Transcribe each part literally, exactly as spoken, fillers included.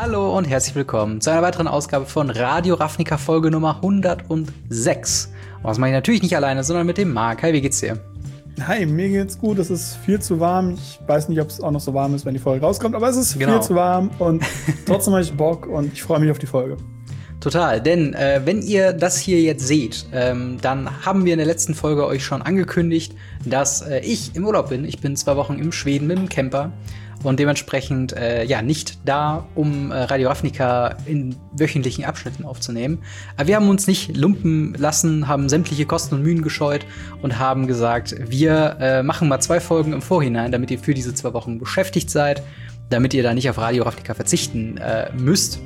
Hallo und herzlich willkommen zu einer weiteren Ausgabe von Radio Ravnica Folge Nummer hundertsechs. Und das mache ich natürlich nicht alleine, sondern mit dem Marc. Hi, wie geht's dir? Hi, mir geht's gut. Es ist viel zu warm. Ich weiß nicht, ob es auch noch so warm ist, wenn die Folge rauskommt, aber es ist genau. viel zu warm und trotzdem habe ich Bock und ich freue mich auf die Folge. Total, denn äh, wenn ihr das hier jetzt seht, ähm, dann haben wir in der letzten Folge euch schon angekündigt, dass äh, ich im Urlaub bin. Ich bin zwei Wochen im Schweden mit dem Camper und dementsprechend äh, ja nicht da, um äh, Radio Ravnica in wöchentlichen Abschnitten aufzunehmen. Aber wir haben uns nicht lumpen lassen, haben sämtliche Kosten und Mühen gescheut und haben gesagt, wir äh, machen mal zwei Folgen im Vorhinein, damit ihr für diese zwei Wochen beschäftigt seid, damit ihr da nicht auf Radio Ravnica verzichten äh, müsst.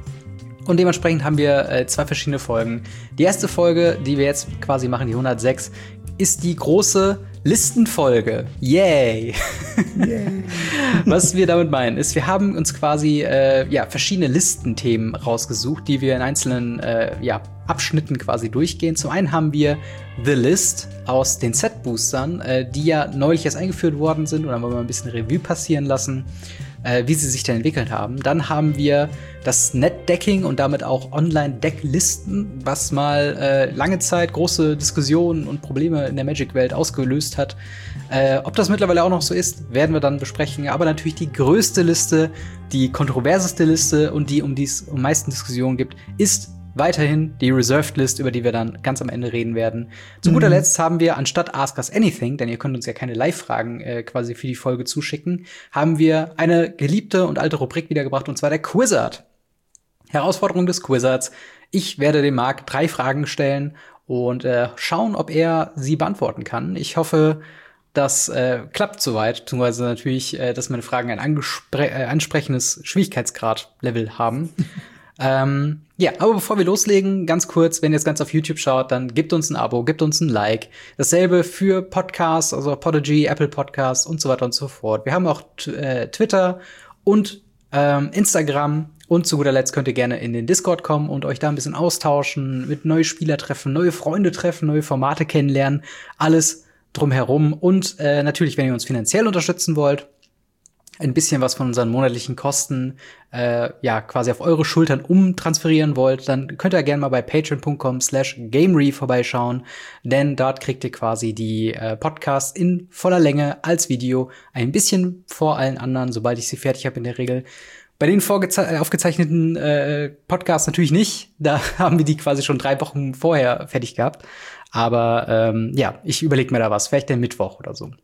Und dementsprechend haben wir äh, zwei verschiedene Folgen. Die erste Folge, die wir jetzt quasi machen, die hundertsechs, ist die große Listenfolge. Yay! Yay. Was wir damit meinen, ist, wir haben uns quasi äh, ja, verschiedene Listenthemen rausgesucht, die wir in einzelnen äh, ja, Abschnitten quasi durchgehen. Zum einen haben wir The List aus den Set-Boostern, äh, die ja neulich erst eingeführt worden sind. Und dann wollen wir ein bisschen Revue passieren lassen, äh, wie sie sich denn entwickelt haben. Dann haben wir das Netdecking und damit auch Online-Decklisten, was mal äh, lange Zeit große Diskussionen und Probleme in der Magic-Welt ausgelöst hat. Äh, ob das mittlerweile auch noch so ist, werden wir dann besprechen. Aber natürlich die größte Liste, die kontroverseste Liste und die, um die es am meisten Diskussionen gibt, ist weiterhin die Reserved List, über die wir dann ganz am Ende reden werden. Zu mhm. guter Letzt haben wir, anstatt Ask Us Anything, denn ihr könnt uns ja keine Live-Fragen äh, quasi für die Folge zuschicken, haben wir eine geliebte und alte Rubrik wiedergebracht, und zwar der Quizard. Herausforderung des Quizards. Ich werde dem Marc drei Fragen stellen und äh, schauen, ob er sie beantworten kann. Ich hoffe, das äh, klappt soweit, beziehungsweise natürlich, äh, dass meine Fragen ein angespre- äh, ansprechendes Schwierigkeitsgrad-Level haben. Ähm, ja, aber bevor wir loslegen, ganz kurz, wenn ihr das Ganze auf YouTube schaut, dann gebt uns ein Abo, gebt uns ein Like. Dasselbe für Podcasts, also Podigy, Apple Podcasts und so weiter und so fort. Wir haben auch t- äh, Twitter und ähm, Instagram. Und zu guter Letzt könnt ihr gerne in den Discord kommen und euch da ein bisschen austauschen, mit neue Spieler treffen, neue Freunde treffen, neue Formate kennenlernen, alles drumherum. Und äh, natürlich, wenn ihr uns finanziell unterstützen wollt, ein bisschen was von unseren monatlichen Kosten äh, ja quasi auf eure Schultern umtransferieren wollt, dann könnt ihr gerne mal bei patreon.com slash gamery vorbeischauen, denn dort kriegt ihr quasi die äh, Podcasts in voller Länge als Video, ein bisschen vor allen anderen, sobald ich sie fertig habe in der Regel. Bei den vorgeze- aufgezeichneten äh, Podcasts natürlich nicht, da haben wir die quasi schon drei Wochen vorher fertig gehabt, aber ähm, ja, ich überlege mir da was, vielleicht der Mittwoch oder so.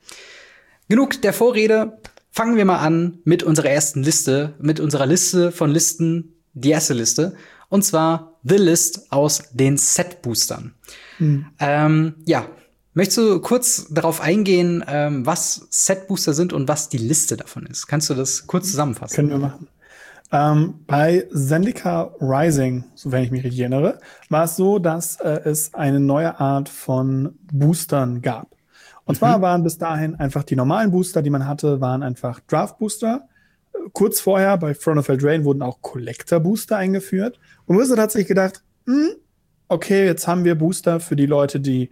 Genug der Vorrede. Fangen wir mal an mit unserer ersten Liste, mit unserer Liste von Listen, die erste Liste, und zwar The List aus den Set-Boostern. Mhm. Ähm, ja, möchtest du kurz darauf eingehen, ähm, was Set-Booster sind und was die Liste davon ist? Kannst du das kurz zusammenfassen? Können wir machen. Ähm, bei Zendikar Rising, sofern ich mich richtig erinnere, war es so, dass äh, es eine neue Art von Boostern gab. Und zwar mhm. waren bis dahin einfach die normalen Booster, die man hatte, waren einfach Draft-Booster. Kurz vorher bei Throne of Eldraine wurden auch Collector-Booster eingeführt. Und Wizard hat sich gedacht, hm, okay, jetzt haben wir Booster für die Leute, die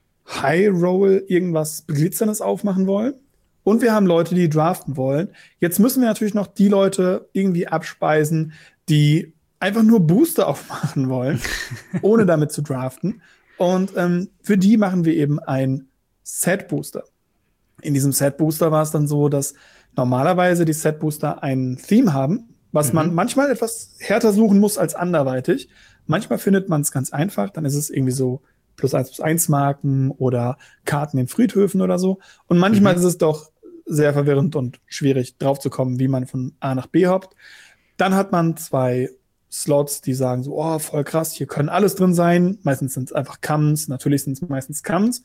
High-Roll irgendwas Beglitzerndes aufmachen wollen. Und wir haben Leute, die draften wollen. Jetzt müssen wir natürlich noch die Leute irgendwie abspeisen, die einfach nur Booster aufmachen wollen, ohne damit zu draften. Und ähm, für die machen wir eben ein Set-Booster. In diesem Set-Booster war es dann so, dass normalerweise die Set-Booster ein Theme haben, was mhm. man manchmal etwas härter suchen muss als anderweitig. Manchmal findet man es ganz einfach, dann ist es irgendwie so plus eins plus eins Marken oder Karten in Friedhöfen oder so. Und manchmal mhm. ist es doch sehr verwirrend und schwierig draufzukommen, wie man von A nach B hoppt. Dann hat man zwei Slots, die sagen so, oh, voll krass, hier können alles drin sein. Meistens sind es einfach Commons, natürlich sind es meistens Commons.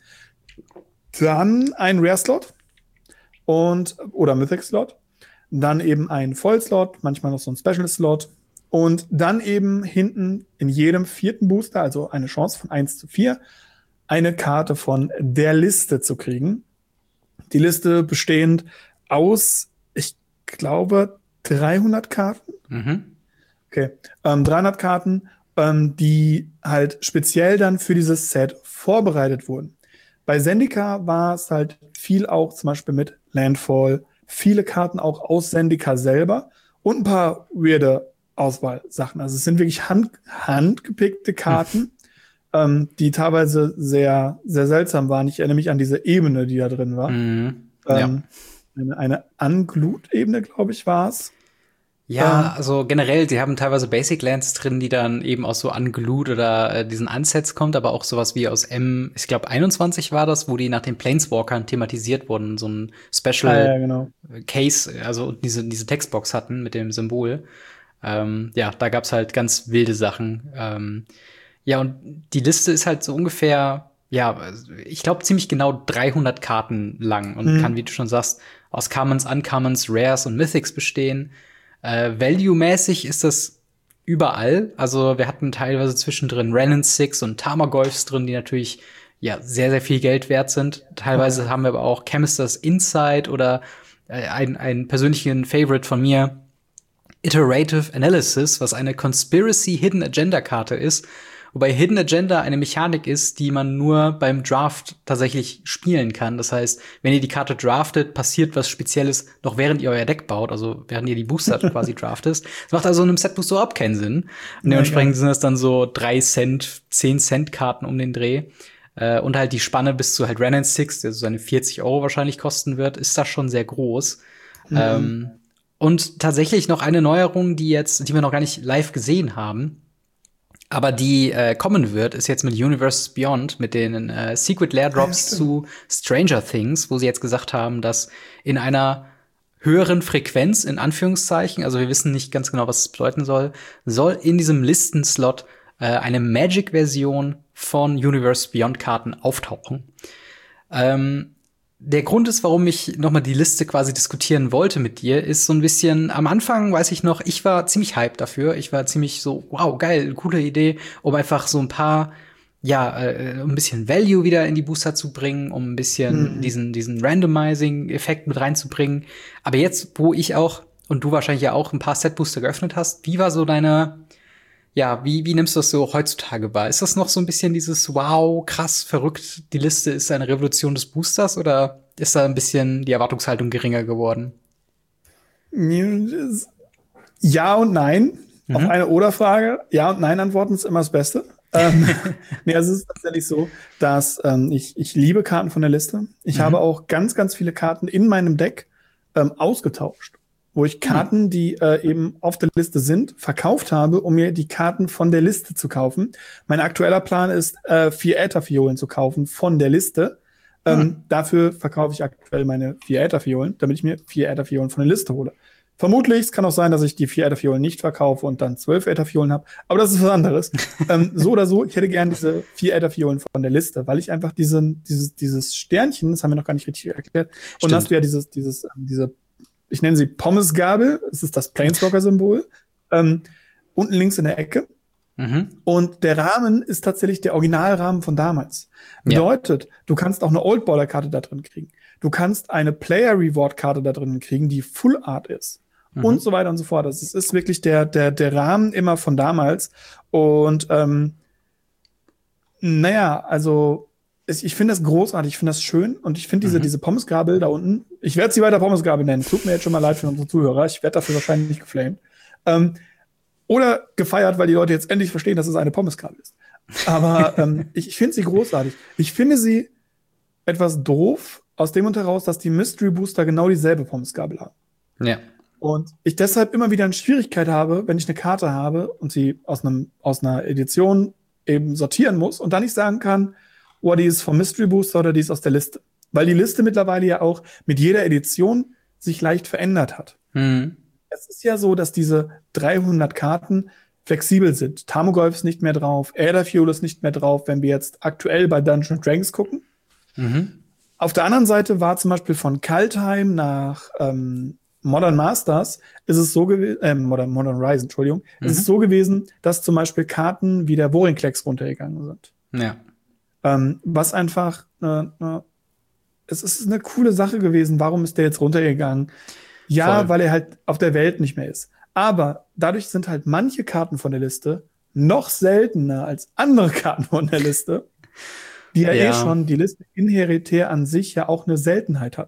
Dann ein Rare-Slot und oder Mythic-Slot. Dann eben ein Voll-Slot, manchmal noch so ein Special-Slot. Und dann eben hinten in jedem vierten Booster, also eine Chance von eins zu vier, eine Karte von der Liste zu kriegen. Die Liste bestehend aus, ich glaube, dreihundert Karten. Mhm. Okay, ähm, dreihundert Karten, ähm, die halt speziell dann für dieses Set vorbereitet wurden. Bei Zendikar war es halt viel auch zum Beispiel mit Landfall, viele Karten auch aus Zendikar selber und ein paar weirde Auswahlsachen. Also es sind wirklich hand, handgepickte Karten, ähm, die teilweise sehr, sehr seltsam waren. Ich erinnere mich an diese Ebene, die da drin war. Mhm. Ja. Ähm, eine, eine Unglued-Ebene, glaube ich, war es. Ja, Ähm, also generell, die haben teilweise Basic Lands drin, die dann eben aus so Unglued oder äh, diesen Unsets kommt, aber auch sowas wie aus M, ich glaube einundzwanzig war das, wo die nach den Planeswalkern thematisiert wurden, so ein ah, Special ja, genau. Case, also diese, diese Textbox hatten mit dem Symbol. Ähm, ja, da gab's halt ganz wilde Sachen. Ähm, ja, und die Liste ist halt so ungefähr, ja, ich glaube ziemlich genau dreihundert Karten lang und kann, Mhm. wie du schon sagst, aus Commons, Uncommons, Rares und Mythics bestehen. Äh, Value-mäßig ist das überall. Also wir hatten teilweise zwischendrin Renin Six und Tarmogoyfs drin, die natürlich ja sehr, sehr viel Geld wert sind. Teilweise Oh, ja. haben wir aber auch Chemisters Insight oder äh, ein, einen persönlichen Favorite von mir, Iterative Analysis, was eine Conspiracy Hidden Agenda Karte ist. Wobei Hidden Agenda eine Mechanik ist, die man nur beim Draft tatsächlich spielen kann. Das heißt, wenn ihr die Karte draftet, passiert was Spezielles noch während ihr euer Deck baut, also während ihr die Booster quasi draftet. Das macht also in einem Set Booster überhaupt keinen Sinn. Und Ja, dementsprechend geil. sind das dann so drei Cent, zehn Cent Karten um den Dreh. Äh, und halt die Spanne bis zu halt Renin Six, der so seine vierzig Euro wahrscheinlich kosten wird, ist da schon sehr groß. Mhm. Ähm, und tatsächlich noch eine Neuerung, die jetzt, die wir noch gar nicht live gesehen haben, aber die äh, kommen wird, ist jetzt mit Universes Beyond, mit den äh, Secret Lair Ah, ja, Drops stimmt. zu Stranger Things, wo sie jetzt gesagt haben, dass in einer höheren Frequenz, in Anführungszeichen, also wir wissen nicht ganz genau, was es bedeuten soll, soll in diesem Listenslot äh, eine Magic-Version von Universe Beyond Karten auftauchen. Ähm, der Grund ist, warum ich noch mal die Liste quasi diskutieren wollte mit dir, ist so ein bisschen am Anfang, weiß ich noch, ich war ziemlich hyped dafür. Ich war ziemlich so, wow, geil, coole Idee, um einfach so ein paar, ja, äh, um ein bisschen Value wieder in die Booster zu bringen, um ein bisschen Mhm. diesen, diesen Randomizing-Effekt mit reinzubringen. Aber jetzt, wo ich auch und du wahrscheinlich ja auch ein paar Set-Booster geöffnet hast, wie war so deine ja, wie, wie nimmst du das so heutzutage wahr? Ist das noch so ein bisschen dieses wow, krass, verrückt, die Liste ist eine Revolution des Boosters oder ist da ein bisschen die Erwartungshaltung geringer geworden? Ja und nein. Auf Mhm. eine Oder-Frage. Ja und Nein antworten ist immer das Beste. ähm, nee, also es ist tatsächlich so, dass ähm, ich, ich liebe Karten von der Liste. Ich habe Mhm. auch ganz, ganz viele Karten in meinem Deck ähm, ausgetauscht, wo ich Hm. Karten, die äh, eben auf der Liste sind, verkauft habe, um mir die Karten von der Liste zu kaufen. Mein aktueller Plan ist, äh, vier Ätherfiolen zu kaufen von der Liste. Hm. Ähm, dafür verkaufe ich aktuell meine vier Ätherfiolen, damit ich mir vier Ätherfiolen von der Liste hole. Vermutlich, es kann auch sein, dass ich die vier Ätherfiolen nicht verkaufe und dann zwölf Ätherfiolen habe, aber das ist was anderes. ähm, so oder so, ich hätte gern diese vier Ätherfiolen von der Liste, weil ich einfach diesen, dieses, dieses Sternchen, das haben wir noch gar nicht richtig erklärt, und dann hast Stimmt. du ja dieses, dieses, ähm, diese, ich nenne sie Pommesgabel, es ist das Planeswalker-Symbol, ähm, unten links in der Ecke. Mhm. Und der Rahmen ist tatsächlich der Originalrahmen von damals. Ja. Bedeutet, du kannst auch eine Old Baller Karte da drin kriegen. Du kannst eine Player Reward Karte da drin kriegen, die Full Art ist. Und Mhm. so weiter und so fort. Das ist, ist wirklich der, der, der Rahmen immer von damals. Und ähm, naja, also ich, ich finde das großartig, ich finde das schön. Und ich finde diese, Mhm. diese Pommesgabel da unten, ich werde sie weiter Pommesgabel nennen. Es tut mir jetzt schon mal leid für unsere Zuhörer. Ich werde dafür wahrscheinlich nicht geflamed. Ähm, oder gefeiert, weil die Leute jetzt endlich verstehen, dass es eine Pommesgabel ist. Aber ähm, ich, ich finde sie großartig. Ich finde sie etwas doof, aus dem Grund heraus, dass die Mystery Booster genau dieselbe Pommesgabel haben. Ja. Und ich deshalb immer wieder eine Schwierigkeit habe, wenn ich eine Karte habe und sie aus, einem, aus einer Edition eben sortieren muss und dann nicht sagen kann, oh, die ist vom Mystery Booster oder die ist aus der Liste. Weil die Liste mittlerweile ja auch mit jeder Edition sich leicht verändert hat. Mhm. Es ist ja so, dass diese dreihundert Karten flexibel sind. Tarmogoyf ist nicht mehr drauf, Aetherfuel ist nicht mehr drauf, wenn wir jetzt aktuell bei Dungeons and Dragons gucken. Mhm. Auf der anderen Seite war zum Beispiel von Kaldheim nach ähm, Modern Masters ist es so gewesen, äh, Modern, Modern Rise, Entschuldigung, ist es Mhm. so gewesen, dass zum Beispiel Karten wie der Vorinclex runtergegangen sind. Ja. Ähm, was einfach, äh, äh, es ist eine coole Sache gewesen. Warum ist der jetzt runtergegangen? Ja, Voll. weil er halt auf der Welt nicht mehr ist. Aber dadurch sind halt manche Karten von der Liste noch seltener als andere Karten von der Liste, die ja eh Ja. schon die Liste inheritär an sich ja auch eine Seltenheit hat.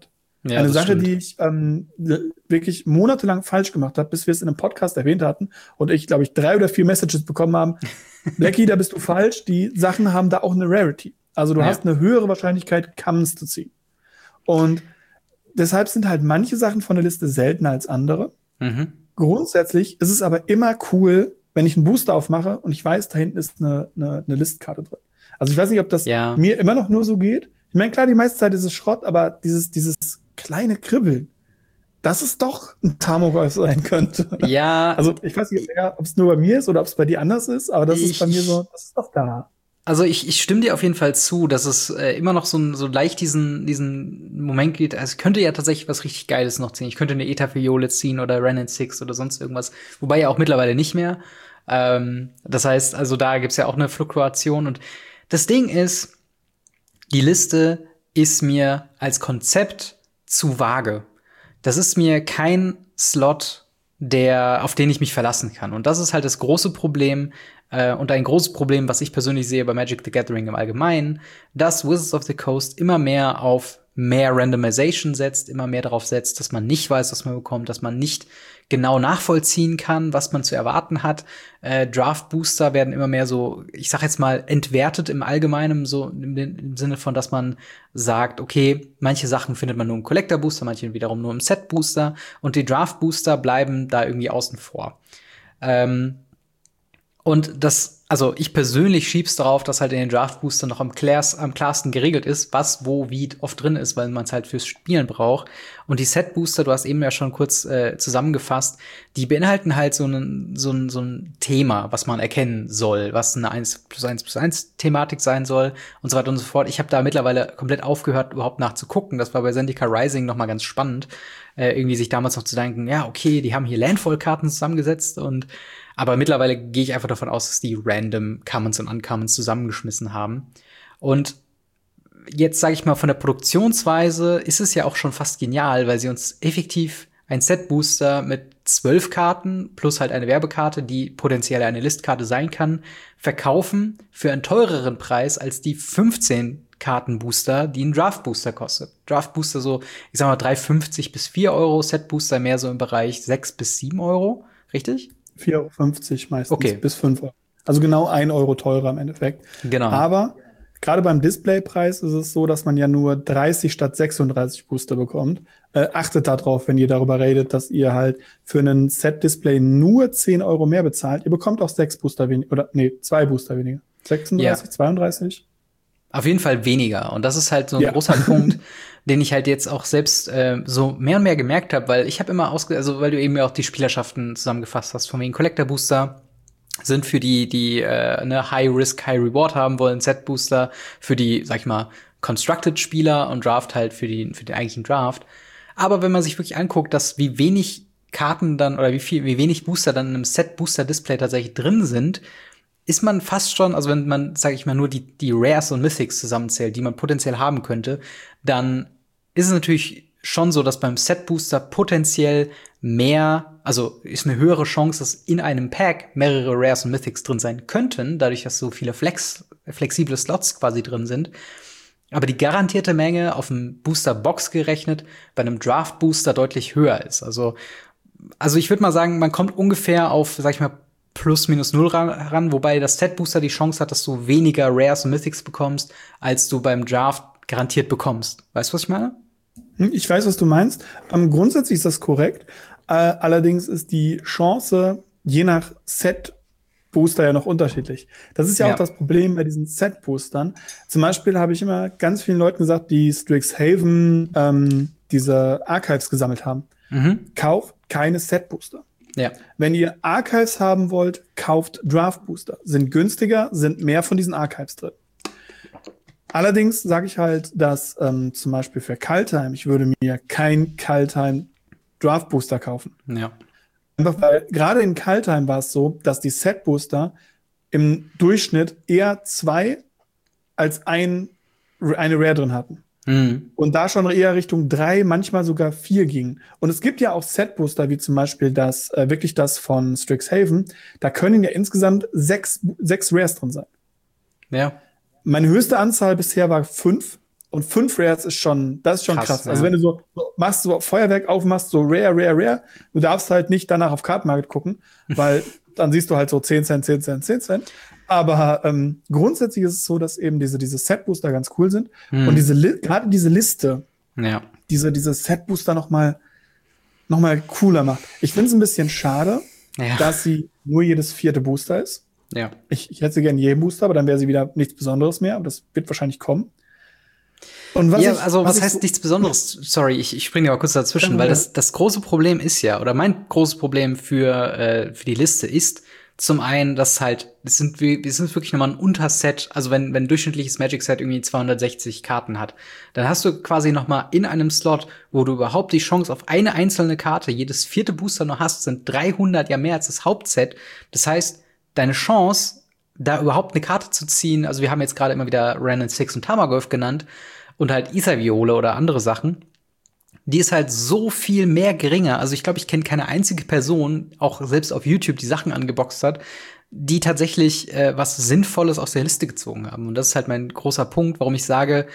Ja, Eine das Sache, stimmt. die ich ähm, wirklich monatelang falsch gemacht habe, bis wir es in einem Podcast erwähnt hatten und ich, glaube ich, drei oder vier Messages bekommen haben. Blackie, da bist du falsch. Die Sachen haben da auch eine Rarity. Also du Ja. hast eine höhere Wahrscheinlichkeit, Commons zu ziehen. Und deshalb sind halt manche Sachen von der Liste seltener als andere. Mhm. Grundsätzlich ist es aber immer cool, wenn ich einen Booster aufmache und ich weiß, da hinten ist eine, eine, eine Listkarte drin. Also ich weiß nicht, ob das Ja. mir immer noch nur so geht. Ich meine, klar, die meiste Zeit ist es Schrott, aber dieses, dieses kleine Kribbeln, das ist doch ein Tamogolf sein könnte. Ja. Also ich weiß nicht, ob es nur bei mir ist oder ob es bei dir anders ist, aber das Ich- ist bei mir so, das ist doch da. Also ich, ich stimme dir auf jeden Fall zu, dass es äh, immer noch so, so leicht diesen, diesen Moment geht. Also ich könnte ja tatsächlich was richtig Geiles noch ziehen. Ich könnte eine Ether-Fiole ziehen oder Renin Six oder sonst irgendwas. Wobei ja auch mittlerweile nicht mehr. Ähm, das heißt, also da gibt's ja auch eine Fluktuation. Und das Ding ist, die Liste ist mir als Konzept zu vage. Das ist mir kein Slot, der, auf den ich mich verlassen kann. Und das ist halt das große Problem, äh, und ein großes Problem, was ich persönlich sehe bei Magic the Gathering im Allgemeinen, dass Wizards of the Coast immer mehr auf mehr Randomization setzt, immer mehr darauf setzt, dass man nicht weiß, was man bekommt, dass man nicht genau nachvollziehen kann, was man zu erwarten hat. Äh, Draft-Booster werden immer mehr so, ich sag jetzt mal, entwertet im Allgemeinen, so im, im Sinne von, dass man sagt, okay, manche Sachen findet man nur im Collector-Booster, manche wiederum nur im Set-Booster und die Draft-Booster bleiben da irgendwie außen vor. Ähm, und das, also ich persönlich schieb's darauf, dass halt in den Draft-Booster noch am, klärst, am klarsten geregelt ist, was, wo, wie oft drin ist, weil man es halt fürs Spielen braucht. Und die Set-Booster, du hast eben ja schon kurz äh, zusammengefasst, die beinhalten halt so ein, so, ein, so ein Thema, was man erkennen soll, was eine eins plus eins plus eins Thematik sein soll und so weiter und so fort. Ich habe da mittlerweile komplett aufgehört, überhaupt nachzugucken. Das war bei Zendika Rising noch mal ganz spannend, äh, irgendwie sich damals noch zu denken, ja, okay, die haben hier Landfall-Karten zusammengesetzt und aber mittlerweile gehe ich einfach davon aus, dass die random Commons und Uncommons zusammengeschmissen haben. Und jetzt sage ich mal, von der Produktionsweise ist es ja auch schon fast genial, weil sie uns effektiv ein Set-Booster mit zwölf Karten plus halt eine Werbekarte, die potenziell eine Listkarte sein kann, verkaufen für einen teureren Preis als die fünfzehn Karten-Booster, die ein Draft-Booster kostet. Draft-Booster so, ich sag mal, drei fünfzig bis vier Euro, Set-Booster mehr so im Bereich sechs bis sieben Euro, richtig? vier Euro fünfzig meistens Okay. bis fünf Euro. Also genau ein Euro teurer im Endeffekt. Genau. Aber gerade beim Displaypreis ist es so, dass man ja nur dreißig statt sechsunddreißig Booster bekommt. Äh, achtet darauf, wenn ihr darüber redet, dass ihr halt für einen Set-Display nur zehn Euro mehr bezahlt. Ihr bekommt auch sechs Booster weniger, oder nee, zwei Booster weniger. sechsunddreißig, Ja. zweiunddreißig? Auf jeden Fall weniger. Und das ist halt so ein Ja. großer Punkt, den ich halt jetzt auch selbst äh, so mehr und mehr gemerkt habe, weil ich habe immer ausge, also weil du eben ja auch die Spielerschaften zusammengefasst hast, von wegen Collector Booster sind für die, die äh, eine High Risk, High Reward haben wollen, Set Booster für die, sag ich mal, Constructed Spieler und Draft halt für die für den eigentlichen Draft. Aber wenn man sich wirklich anguckt, dass wie wenig Karten dann oder wie viel, wie wenig Booster dann in einem Set Booster Display tatsächlich drin sind, ist man fast schon, also wenn man, sag ich mal, nur die, die Rares und Mythics zusammenzählt, die man potenziell haben könnte, dann ist es natürlich schon so, dass beim Set-Booster potenziell mehr, also ist eine höhere Chance, dass in einem Pack mehrere Rares und Mythics drin sein könnten, dadurch, dass so viele Flex, flexible Slots quasi drin sind. Aber die garantierte Menge auf dem Booster-Box gerechnet bei einem Draft-Booster deutlich höher ist. Also, also ich würde mal sagen, man kommt ungefähr auf, sag ich mal, plus minus null ran, wobei das Set-Booster die Chance hat, dass du weniger Rares und Mythics bekommst, als du beim Draft garantiert bekommst. Weißt du, was ich meine? Ich weiß, was du meinst. Ähm, grundsätzlich ist das korrekt. Äh, allerdings ist die Chance je nach Set-Booster ja noch unterschiedlich. Das ist ja, Ja. auch das Problem bei diesen Set-Boostern. Zum Beispiel habe ich immer ganz vielen Leuten gesagt, die Strixhaven ähm, diese Archives gesammelt haben. Mhm. Kauft keine Set-Booster. Ja. Wenn ihr Archives haben wollt, kauft Draft-Booster. Sind günstiger, sind mehr von diesen Archives drin. Allerdings sage ich halt, dass ähm, zum Beispiel für Kaldheim, ich würde mir kein Kaldheim Draft Booster kaufen. Ja. Einfach weil gerade in Kaldheim war es so, dass die Set Booster im Durchschnitt eher zwei als ein, eine Rare drin hatten. Mhm. Und da schon eher Richtung drei, manchmal sogar vier gingen. Und es gibt ja auch Set Booster, wie zum Beispiel das, äh, wirklich das von Strixhaven. Da können ja insgesamt sechs, sechs Rares drin sein. Ja. Meine höchste Anzahl bisher war fünf. Und fünf Rares ist schon, das ist schon krass. krass. Ja. Also wenn du so, so machst, so Feuerwerk aufmachst, so Rare, Rare, Rare, du darfst halt nicht danach auf Card Market gucken, weil dann siehst du halt so zehn Cent, zehn Cent, zehn Cent. Aber ähm, grundsätzlich ist es so, dass eben diese, diese Set-Booster ganz cool sind. Hm. Und diese gerade diese Liste, ja. diese, diese Set-Booster noch mal, noch mal cooler macht. Ich finde es ein bisschen schade, ja. dass sie nur jedes vierte Booster ist. Ja. Ich, ich hätte sie gerne jeden Booster, aber dann wäre sie wieder nichts Besonderes mehr. Aber das wird wahrscheinlich kommen. Und was ja, ich, also was, was heißt so nichts Besonderes? Sorry, ich, ich springe aber kurz dazwischen, ja, weil das, das große Problem ist ja, oder mein großes Problem für, äh, für die Liste ist, zum einen, dass halt, es sind, es sind wirklich nochmal ein Unterset, also wenn, wenn ein durchschnittliches Magic-Set irgendwie zweihundertsechzig Karten hat, dann hast du quasi nochmal in einem Slot, wo du überhaupt die Chance auf eine einzelne Karte, jedes vierte Booster noch hast, sind dreihundert, ja mehr als das Hauptset. Das heißt, deine Chance, da überhaupt eine Karte zu ziehen, also wir haben jetzt gerade immer wieder Random Six und Tamagolf genannt, und halt Ether-Viole oder andere Sachen, die ist halt so viel mehr geringer. Also ich glaube, ich kenne keine einzige Person, auch selbst auf YouTube, die Sachen angeboxt hat, die tatsächlich äh, was Sinnvolles aus der Liste gezogen haben. Und das ist halt mein großer Punkt, warum ich sage,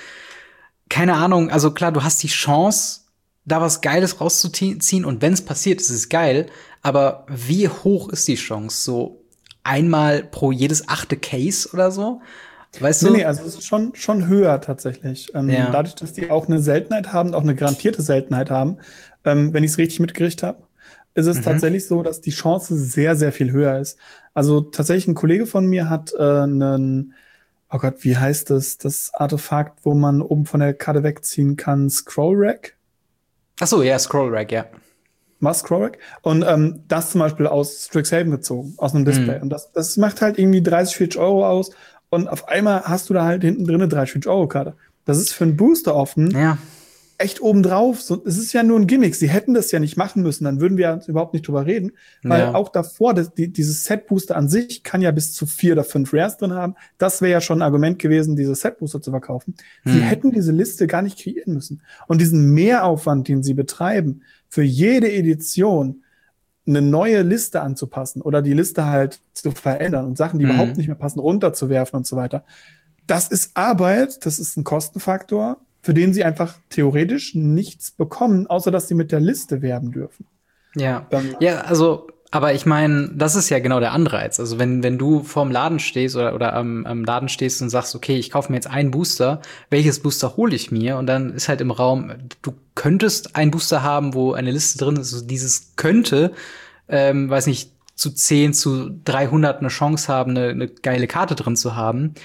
keine Ahnung, also klar, du hast die Chance, da was Geiles rauszuziehen, und wenn es passiert, ist es geil, aber wie hoch ist die Chance? So einmal pro jedes achte Case oder so? Weißt du? Nee, nee, also es ist schon, schon höher tatsächlich. Ähm, ja. Dadurch, dass die auch eine Seltenheit haben, auch eine garantierte Seltenheit haben, ähm, wenn ich es richtig mitgekriegt habe, ist es mhm. tatsächlich so, dass die Chance sehr, sehr viel höher ist. Also tatsächlich ein Kollege von mir hat äh, einen, oh Gott, wie heißt das, das Artefakt, wo man oben von der Karte wegziehen kann, Scroll Rack? Ach so, ja, Scroll Rack, ja. Must Scroll Rack. Und ähm, das zum Beispiel aus Strixhaven gezogen, aus einem Display. Mhm. Und das, das macht halt irgendwie dreißig, vierzig Euro aus. Und auf einmal hast du da halt hinten drin eine dreißig Euro Karte. Das ist für einen Booster offen ja. echt obendrauf. So, es ist ja nur ein Gimmick. Sie hätten das ja nicht machen müssen. Dann würden wir überhaupt nicht drüber reden. Weil ja. auch davor, das, die, dieses Set-Booster an sich kann ja bis zu vier oder fünf Rares drin haben. Das wäre ja schon ein Argument gewesen, diese Set-Booster zu verkaufen. Hm. Sie hätten diese Liste gar nicht kreieren müssen. Und diesen Mehraufwand, den sie betreiben, für jede Edition eine neue Liste anzupassen oder die Liste halt zu verändern und Sachen, die mhm. überhaupt nicht mehr passen, runterzuwerfen und so weiter. Das ist Arbeit, das ist ein Kostenfaktor, für den sie einfach theoretisch nichts bekommen, außer dass sie mit der Liste werben dürfen. Ja, Dann, ja, also, aber ich meine, das ist ja genau der Anreiz. Also wenn, wenn du vorm Laden stehst oder, oder am, am Laden stehst und sagst, okay, ich kaufe mir jetzt einen Booster, welches Booster hole ich mir? Und dann ist halt im Raum, du könntest einen Booster haben, wo eine Liste drin ist, also dieses könnte, ähm, weiß nicht, zu zehn, zu dreihundert eine Chance haben, eine, eine geile Karte drin zu haben.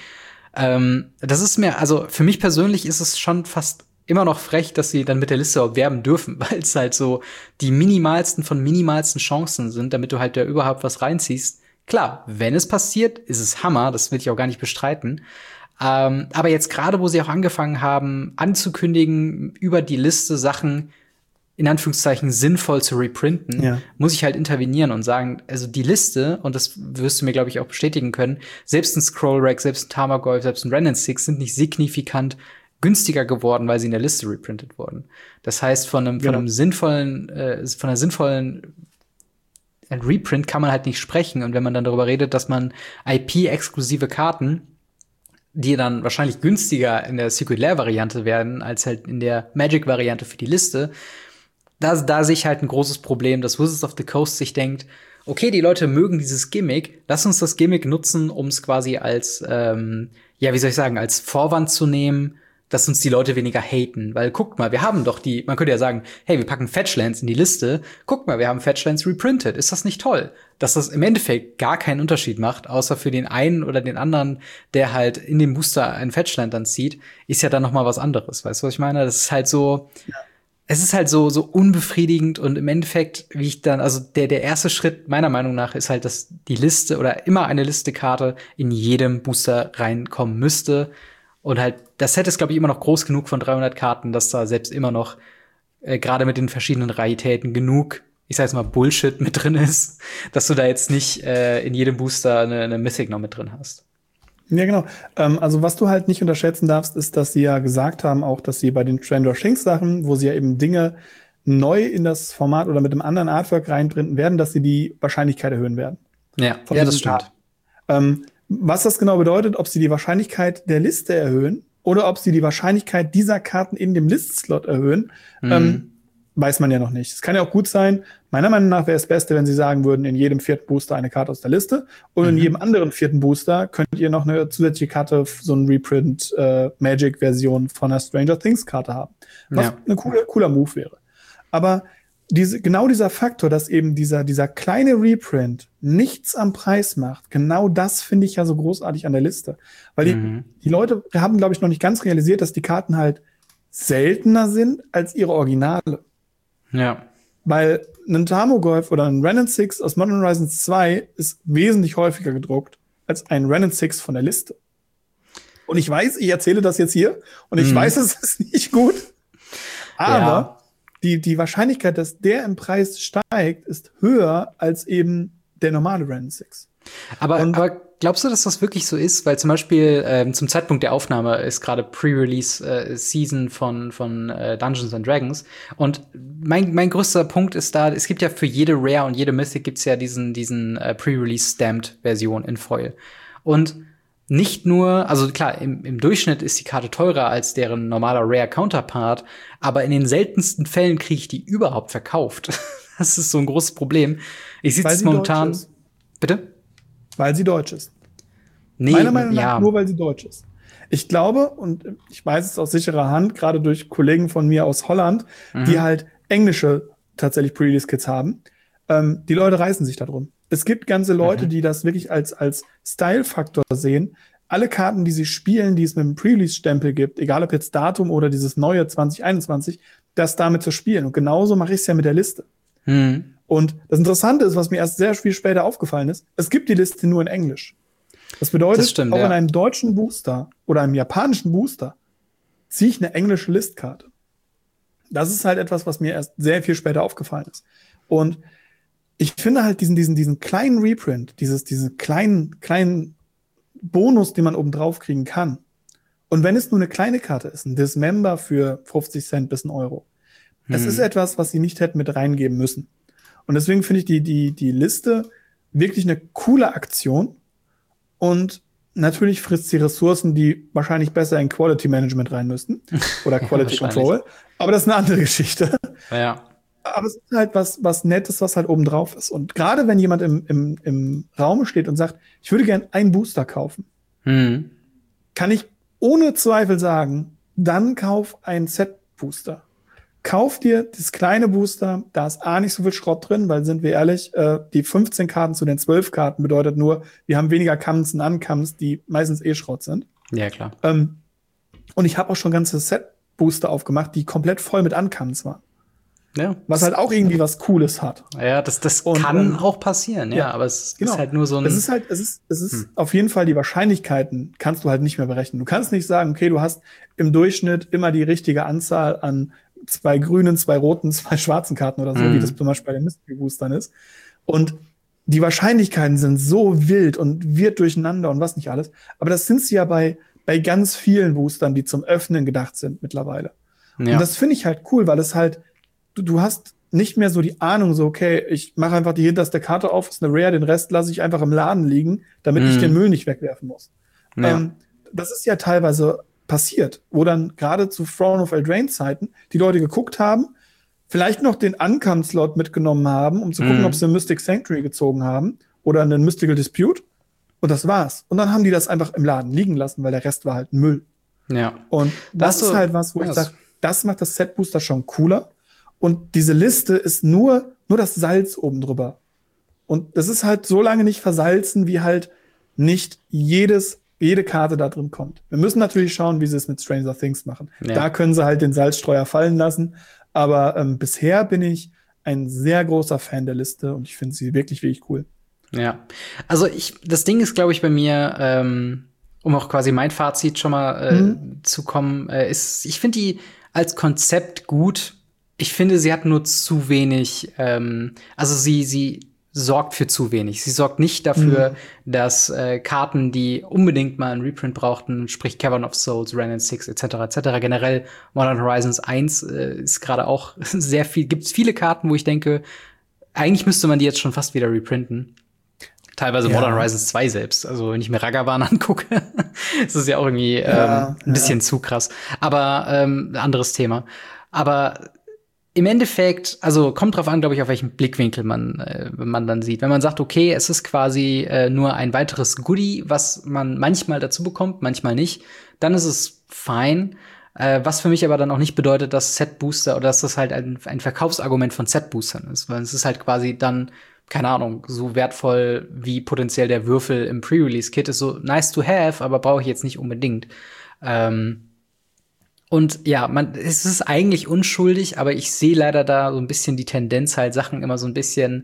Ähm, das ist mir, also für mich persönlich ist es schon fast immer noch frech, dass sie dann mit der Liste auch werben dürfen, weil es halt so die minimalsten von minimalsten Chancen sind, damit du halt da überhaupt was reinziehst. Klar, wenn es passiert, ist es Hammer, das will ich auch gar nicht bestreiten. Ähm, aber jetzt gerade, wo sie auch angefangen haben, anzukündigen, über die Liste Sachen in Anführungszeichen sinnvoll zu reprinten, ja. muss ich halt intervenieren und sagen, also die Liste, und das wirst du mir, glaube ich, auch bestätigen können, selbst ein Scroll Rack, selbst ein Tamagolf, selbst ein Random Six sind nicht signifikant günstiger geworden, weil sie in der Liste reprintet wurden. Das heißt, von einem, genau. von einem sinnvollen, äh, von einer sinnvollen Reprint kann man halt nicht sprechen. Und wenn man dann darüber redet, dass man I P-exklusive Karten, die dann wahrscheinlich günstiger in der Secret Lair-Variante werden, als halt in der Magic-Variante für die Liste, da, da sehe ich halt ein großes Problem, dass Wizards of the Coast sich denkt, okay, die Leute mögen dieses Gimmick, lass uns das Gimmick nutzen, um es quasi als, ähm, ja, wie soll ich sagen, als Vorwand zu nehmen, dass uns die Leute weniger haten. Weil guckt mal, wir haben doch die, man könnte ja sagen, hey, wir packen Fetchlands in die Liste, guckt mal, wir haben Fetchlands reprintet. Ist das nicht toll? Dass das im Endeffekt gar keinen Unterschied macht, außer für den einen oder den anderen, der halt in dem Booster ein Fetchland dann zieht, ist ja dann noch mal was anderes. Weißt du, was ich meine? Das ist halt so, ja. Es ist halt so, so unbefriedigend und im Endeffekt, wie ich dann, also der, der erste Schritt meiner Meinung nach ist halt, dass die Liste oder immer eine Listekarte in jedem Booster reinkommen müsste. Und halt, das Set ist, glaube ich, immer noch groß genug von dreihundert Karten, dass da selbst immer noch, äh, gerade mit den verschiedenen Raritäten, genug, ich sag jetzt mal, Bullshit mit drin ist, dass du da jetzt nicht äh, in jedem Booster eine, eine Mythic noch mit drin hast. Ja, genau. Ähm, also was du halt nicht unterschätzen darfst, ist, dass sie ja gesagt haben, auch, dass sie bei den Trendor Shinx Sachen, wo sie ja eben Dinge neu in das Format oder mit einem anderen Artwork reinprinten werden, dass sie die Wahrscheinlichkeit erhöhen werden. Ja, ja, das stimmt. Ähm, was das genau bedeutet, ob sie die Wahrscheinlichkeit der Liste erhöhen, oder ob sie die Wahrscheinlichkeit dieser Karten in dem List-Slot erhöhen, mhm. ähm, weiß man ja noch nicht. Es kann ja auch gut sein, meiner Meinung nach wäre es das Beste, wenn sie sagen würden, in jedem vierten Booster eine Karte aus der Liste und mhm. in jedem anderen vierten Booster könnt ihr noch eine zusätzliche Karte, so ein Reprint äh, Magic-Version von einer Stranger Things-Karte haben. Was ja. ein cooler, cooler Move wäre. Aber diese, genau dieser Faktor, dass eben dieser, dieser kleine Reprint nichts am Preis macht, genau das finde ich ja so großartig an der Liste. Weil die, mhm. die Leute haben, glaube ich, noch nicht ganz realisiert, dass die Karten halt seltener sind als ihre Originale. Ja. Weil ein Tamogolf oder ein Ren and Six aus Modern Horizons zwei ist wesentlich häufiger gedruckt als ein Ren and Six von der Liste. Und ich weiß, ich erzähle das jetzt hier und ich mhm. weiß, es ist nicht gut. Aber ja. die, die Wahrscheinlichkeit, dass der im Preis steigt, ist höher als eben der normale Ren and Six. Aber, aber glaubst du, dass das wirklich so ist? Weil zum Beispiel ähm, zum Zeitpunkt der Aufnahme ist gerade Pre-Release-Season äh, von, von äh, Dungeons and Dragons. Und mein, mein größter Punkt ist da, es gibt ja für jede Rare und jede Mythic gibt's ja diesen, diesen äh, Pre-Release-Stamped-Version in Foil. Und nicht nur, also klar, im, im Durchschnitt ist die Karte teurer als deren normaler Rare-Counterpart, aber in den seltensten Fällen kriege ich die überhaupt verkauft. Das ist so ein großes Problem. Ich sehe es momentan. Bitte? Weil sie deutsch ist. Nee, Meiner Meinung nach ja. nur, weil sie deutsch ist. Ich glaube, und ich weiß es aus sicherer Hand, gerade durch Kollegen von mir aus Holland, mhm. die halt englische tatsächlich Pre-Release-Kits haben, ähm, die Leute reißen sich da drum. Es gibt ganze Leute, mhm. die das wirklich als, als Style-Faktor sehen. Alle Karten, die sie spielen, die es mit einem Pre-Release-Stempel gibt, egal ob jetzt Datum oder dieses neue zwanzig einundzwanzig, das damit zu spielen. Und genauso mache ich es ja mit der Liste. Mhm. Und das Interessante ist, was mir erst sehr viel später aufgefallen ist, es gibt die Liste nur in Englisch. Das bedeutet, das stimmt, auch ja. in einem deutschen Booster oder einem japanischen Booster ziehe ich eine englische Listkarte. Das ist halt etwas, was mir erst sehr viel später aufgefallen ist. Und ich finde halt diesen, diesen, diesen kleinen Reprint, dieses, diesen kleinen, kleinen Bonus, den man oben drauf kriegen kann. Und wenn es nur eine kleine Karte ist, ein Dismember für fünfzig Cent bis ein Euro, das hm. ist etwas, was sie nicht hätten mit reingeben müssen. Und deswegen finde ich die, die, die Liste wirklich eine coole Aktion. Und natürlich frisst sie Ressourcen, die wahrscheinlich besser in Quality Management rein müssten. Oder Quality ja, Control. Aber das ist eine andere Geschichte. Ja. Aber es ist halt was, was Nettes, was halt oben drauf ist. Und gerade wenn jemand im, im, im Raum steht und sagt, ich würde gern einen Booster kaufen, hm. kann ich ohne Zweifel sagen, dann kauf einen Set-Booster. Kauf dir das kleine Booster, da ist A nicht so viel Schrott drin, weil, sind wir ehrlich, äh, die fünfzehn Karten zu den zwölf Karten bedeutet nur, wir haben weniger Comes und Uncomes, die meistens eh Schrott sind. Ja, klar. Ähm, und ich habe auch schon ganze Set-Booster aufgemacht, die komplett voll mit Uncomes waren. Ja. Was halt auch irgendwie was Cooles hat. Ja, das, das und, kann ähm, auch passieren, ja, ja, aber es genau. ist halt nur so ein. Es ist halt, es ist, es ist hm. auf jeden Fall die Wahrscheinlichkeiten kannst du halt nicht mehr berechnen. Du kannst nicht sagen, okay, du hast im Durchschnitt immer die richtige Anzahl an zwei grünen, zwei roten, zwei schwarzen Karten oder so, mhm. wie das zum Beispiel bei den Mystery-Boostern ist. Und die Wahrscheinlichkeiten sind so wild und wird durcheinander und was nicht alles. Aber das sind sie ja bei, bei ganz vielen Boostern, die zum Öffnen gedacht sind mittlerweile. Ja. Und das finde ich halt cool, weil es halt, du, du hast nicht mehr so die Ahnung, so, okay, ich mache einfach die hinterste Karte auf, ist eine Rare, den Rest lasse ich einfach im Laden liegen, damit mhm. ich den Müll nicht wegwerfen muss. Ja. Ähm, das ist ja teilweise passiert, wo dann gerade zu Throne of Eldraine-Zeiten die Leute geguckt haben, vielleicht noch den Uncome-Slot mitgenommen haben, um zu gucken, mm. ob sie einen Mystic Sanctuary gezogen haben oder einen Mystical Dispute. Und das war's. Und dann haben die das einfach im Laden liegen lassen, weil der Rest war halt Müll. Ja. Und das, das ist so, halt was, wo was. ich sage, das macht das Set-Booster schon cooler. Und diese Liste ist nur, nur das Salz oben drüber. Und das ist halt so lange nicht versalzen, wie halt nicht jedes jede Karte da drin kommt. Wir müssen natürlich schauen, wie sie es mit Stranger Things machen. Ja. Da können sie halt den Salzstreuer fallen lassen. Aber ähm, bisher bin ich ein sehr großer Fan der Liste und ich finde sie wirklich, wirklich cool. Ja, also ich, das Ding ist, glaube ich, bei mir, ähm, um auch quasi mein Fazit schon mal äh, mhm. zu kommen, äh, ist, ich finde die als Konzept gut. Ich finde, sie hat nur zu wenig, ähm, also sie, sie sorgt für zu wenig. Sie sorgt nicht dafür, mhm. dass äh, Karten, die unbedingt mal einen Reprint brauchten, sprich Cavern of Souls, Ren and Six et cetera et cetera. Generell Modern Horizons eins äh, ist gerade auch sehr viel, gibt's viele Karten, wo ich denke, eigentlich müsste man die jetzt schon fast wieder reprinten. Teilweise Ja. Modern Horizons zwei selbst. Also wenn ich mir Ragavan angucke, ist es ja auch irgendwie Ja, ähm, ein bisschen ja. zu krass. Aber ähm, ein anderes Thema. Aber im Endeffekt, also kommt drauf an, glaube ich, auf welchen Blickwinkel man, äh, man dann sieht. Wenn man sagt, okay, es ist quasi äh, nur ein weiteres Goodie, was man manchmal dazu bekommt, manchmal nicht, dann ist es fein. Äh, was für mich aber dann auch nicht bedeutet, dass Set-Booster oder dass das halt ein, ein Verkaufsargument von Set-Boostern ist. Weil es ist halt quasi dann, keine Ahnung, so wertvoll wie potenziell der Würfel im Pre-Release-Kit. Ist so nice to have, aber brauche ich jetzt nicht unbedingt. Ähm Und ja, man, es ist eigentlich unschuldig, aber ich sehe leider da so ein bisschen die Tendenz, halt Sachen immer so ein bisschen,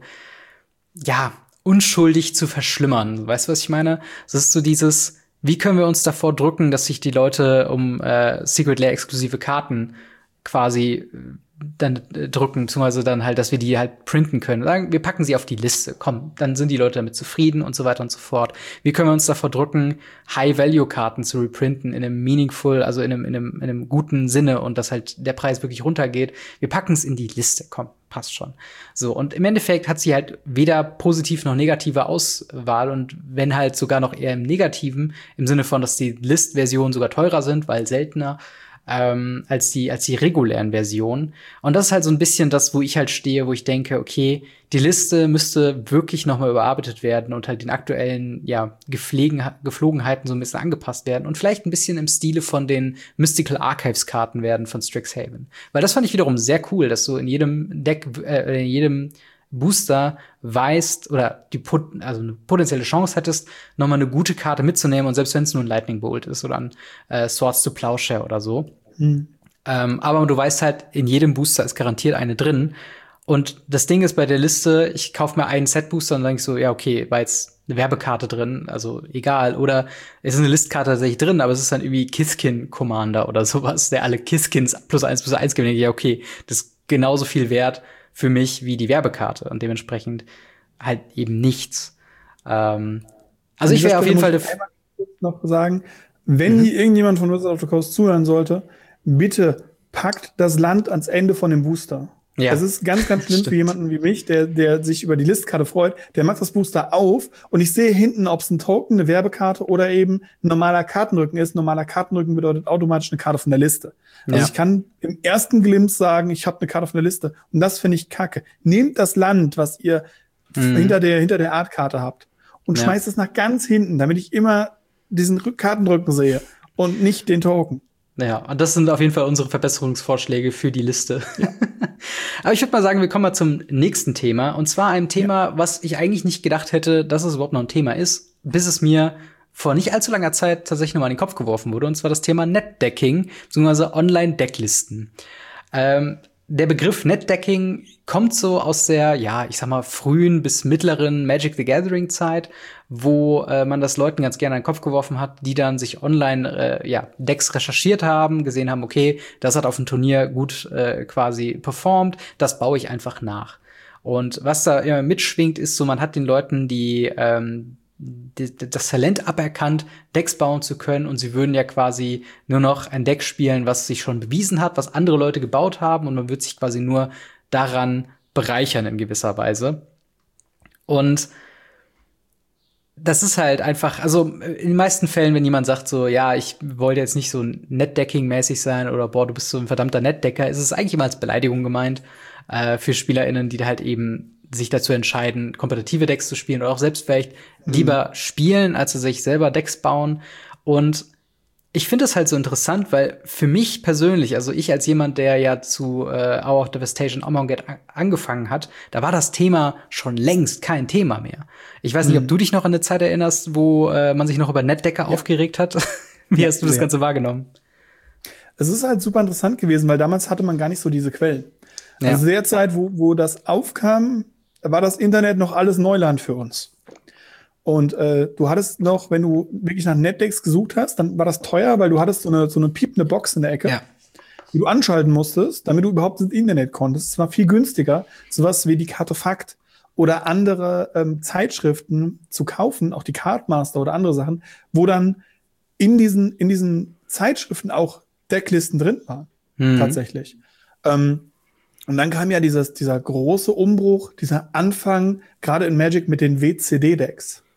ja, unschuldig zu verschlimmern. Weißt du, was ich meine? Es ist so dieses, wie können wir uns davor drücken, dass sich die Leute um äh, Secret Lair exklusive Karten quasi äh, dann äh, drücken, beziehungsweise dann halt, dass wir die halt printen können. Sagen, wir packen sie auf die Liste. Komm, dann sind die Leute damit zufrieden und so weiter und so fort. Wie können wir uns davor drücken, High-Value-Karten zu reprinten in einem meaningful, also in einem, in einem, in einem guten Sinne und dass halt der Preis wirklich runtergeht? Wir packen es in die Liste. Komm, passt schon. So, und im Endeffekt hat sie halt weder positiv noch negative Auswahl und wenn halt sogar noch eher im Negativen, im Sinne von, dass die List-Versionen sogar teurer sind, weil seltener, ähm, als die als die regulären Versionen. Und das ist halt so ein bisschen das, wo ich halt stehe, wo ich denke, okay, die Liste müsste wirklich noch mal überarbeitet werden und halt den aktuellen, ja, Gepflegen, Geflogenheiten so ein bisschen angepasst werden und vielleicht ein bisschen im Stile von den Mystical Archives Karten werden von Strixhaven. Weil das fand ich wiederum sehr cool, dass du in jedem Deck, äh, in jedem Booster weißt oder die pot also eine potenzielle Chance hättest, noch mal eine gute Karte mitzunehmen und selbst wenn es nur ein Lightning Bolt ist oder ein äh, Swords to Plowshare oder so. Hm. Ähm, aber du weißt halt, in jedem Booster ist garantiert eine drin. Und das Ding ist bei der Liste, ich kaufe mir einen Set-Booster und dann denke ich so, ja, okay, war jetzt eine Werbekarte drin, also egal. Oder es ist eine Listkarte tatsächlich drin, aber es ist dann irgendwie Kiskin Commander oder sowas, der alle Kiskins plus eins plus eins gibt. Ja, okay, das ist genauso viel wert für mich wie die Werbekarte und dementsprechend halt eben nichts. Ähm, also An ich dieser wäre auf Stelle jeden muss Fall ich einmal kurz noch sagen, wenn Mhm. hier irgendjemand von Wizards of the Coast zuhören sollte, bitte packt das Land ans Ende von dem Booster. Ja. Es ist ganz, ganz schlimm Stimmt. für jemanden wie mich, der, der sich über die Listkarte freut. Der macht das Booster auf und ich sehe hinten, ob es ein Token, eine Werbekarte oder eben ein normaler Kartenrücken ist. Normaler Kartenrücken bedeutet automatisch eine Karte von der Liste. Also Ja. ich kann im ersten Glimpse sagen, ich habe eine Karte von der Liste. Und das finde ich kacke. Nehmt das Land, was ihr Mhm. hinter der, hinter der Artkarte habt und Ja. schmeißt es nach ganz hinten, damit ich immer diesen Rück- Kartenrücken sehe und nicht den Token. Ja, und das sind auf jeden Fall unsere Verbesserungsvorschläge für die Liste. Ja. Aber ich würde mal sagen, wir kommen mal zum nächsten Thema. Und zwar einem Thema, ja. was ich eigentlich nicht gedacht hätte, dass es überhaupt noch ein Thema ist, bis es mir vor nicht allzu langer Zeit tatsächlich noch mal in den Kopf geworfen wurde. Und zwar das Thema Netdecking, beziehungsweise Online-Decklisten. Ähm, der Begriff Netdecking kommt so aus der, ja, ich sag mal, frühen bis mittleren Magic the Gathering Zeit, wo äh, man das Leuten ganz gerne in den Kopf geworfen hat, die dann sich online äh, ja, Decks recherchiert haben, gesehen haben, okay, das hat auf dem Turnier gut äh, quasi performt, das baue ich einfach nach. Und was da immer mitschwingt, ist so, man hat den Leuten die ähm, das Talent aberkannt, Decks bauen zu können und sie würden ja quasi nur noch ein Deck spielen, was sich schon bewiesen hat, was andere Leute gebaut haben und man wird sich quasi nur daran bereichern in gewisser Weise. Und das ist halt einfach, also in den meisten Fällen, wenn jemand sagt so, ja, ich wollte jetzt nicht so Netdecking-mäßig sein oder boah, du bist so ein verdammter Netdecker, ist es eigentlich immer als Beleidigung gemeint äh, für SpielerInnen, die da halt eben sich dazu entscheiden, kompetitive Decks zu spielen oder auch selbst vielleicht mhm. lieber spielen, als sie sich selber Decks bauen. Und ich finde es halt so interessant, weil für mich persönlich, also ich als jemand, der ja zu äh, Hour of Devastation Amonkhet angefangen hat, da war das Thema schon längst kein Thema mehr. Ich weiß nicht, mhm. ob du dich noch an eine Zeit erinnerst, wo äh, man sich noch über Netdecker ja. aufgeregt hat. Wie ja, hast du das ja. Ganze wahrgenommen? Es ist halt super interessant gewesen, weil damals hatte man gar nicht so diese Quellen. Ja. Also der Zeit, wo, wo das aufkam, war das Internet noch alles Neuland für uns. Und äh, du hattest noch, wenn du wirklich nach Netdecks gesucht hast, dann war das teuer, weil du hattest so eine, so eine piepende Box in der Ecke, ja. die du anschalten musstest, damit du überhaupt ins Internet konntest. Es war viel günstiger, sowas wie die Kartofakt oder andere ähm, Zeitschriften zu kaufen, auch die Cardmaster oder andere Sachen, wo dann in diesen, in diesen Zeitschriften auch Decklisten drin waren, mhm. tatsächlich. Ähm, Und dann kam ja dieses, dieser große Umbruch, dieser Anfang, gerade in Magic mit den W C D-Decks.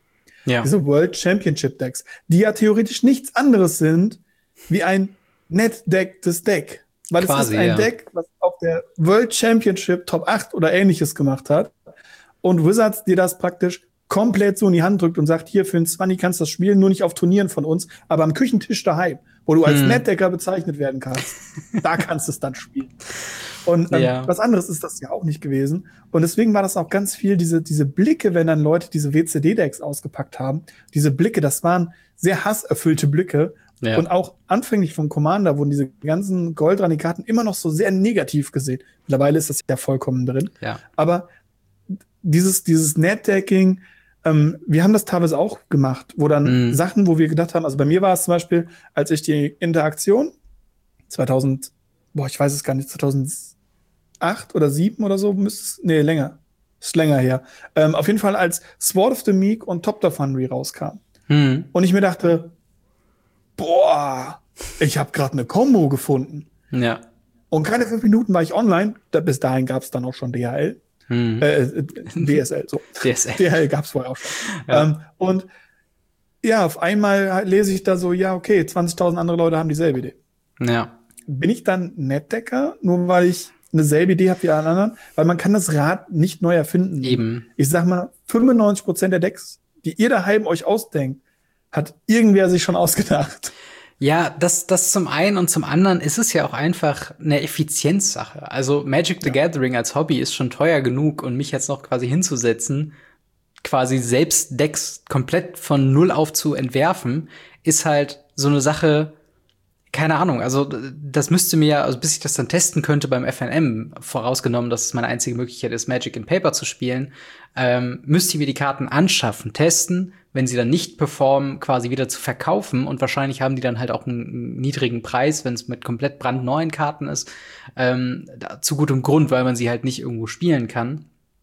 Ja. Diese World Championship Decks, die ja theoretisch nichts anderes sind wie ein net-decktes Deck. Weil Quasi, es ist ein ja. Deck, was auf der World Championship Top acht oder ähnliches gemacht hat. Und Wizards dir das praktisch komplett so in die Hand drückt und sagt, hier für einen zwanzig kannst du das spielen, nur nicht auf Turnieren von uns, aber am Küchentisch daheim, wo du als Hm. Netdecker bezeichnet werden kannst. Da kannst du es dann spielen. Und ähm, Ja. was anderes ist das ja auch nicht gewesen. Und deswegen war das auch ganz viel, diese, diese Blicke, wenn dann Leute diese W C D-Decks ausgepackt haben, diese Blicke, das waren sehr hasserfüllte Blicke. Ja. Und auch anfänglich vom Commander wurden diese ganzen Goldrani-Karten immer noch so sehr negativ gesehen. Mittlerweile ist das ja vollkommen drin. Ja. Aber dieses, dieses Netdecking, ähm, wir haben das teilweise auch gemacht, wo dann Mhm. Sachen, wo wir gedacht haben, also bei mir war es zum Beispiel, als ich die Interaktion zweitausend, boah, ich weiß es gar nicht, zweitausendacht oder sieben oder so, müsste es, nee, länger, ist länger her. Ähm, auf jeden Fall, als Sword of the Meek und Top of Funry rauskam. Hm. Und ich mir dachte, boah, ich habe gerade eine Combo gefunden. Ja. Und keine fünf Minuten war ich online. Da, bis dahin gab es dann auch schon D H L. Hm. Äh, äh, D S L, so. D S L. D H L gab es vorher auch schon. Ja. Ähm, und ja, auf einmal lese ich da so, ja, okay, zwanzigtausend andere Leute haben dieselbe Idee. Ja. Bin ich dann Netdecker, nur weil ich eine selbe Idee habe wie alle anderen? Weil man kann das Rad nicht neu erfinden. Eben. Ich sag mal, fünfundneunzig Prozent der Decks, die ihr daheim euch ausdenkt, hat irgendwer sich schon ausgedacht. Ja, das, das zum einen und zum anderen ist es ja auch einfach eine Effizienzsache. Also Magic the Gathering als Hobby ist schon teuer genug und mich jetzt noch quasi hinzusetzen, quasi selbst Decks komplett von Null auf zu entwerfen, ist halt so eine Sache, keine Ahnung, also das müsste mir, also bis ich das dann testen könnte beim F N M, vorausgenommen, dass es meine einzige Möglichkeit ist, Magic in Paper zu spielen, ähm, müsste ich mir die Karten anschaffen, testen, wenn sie dann nicht performen, quasi wieder zu verkaufen und wahrscheinlich haben die dann halt auch einen niedrigen Preis, wenn es mit komplett brandneuen Karten ist, ähm, da, zu gutem Grund, weil man sie halt nicht irgendwo spielen kann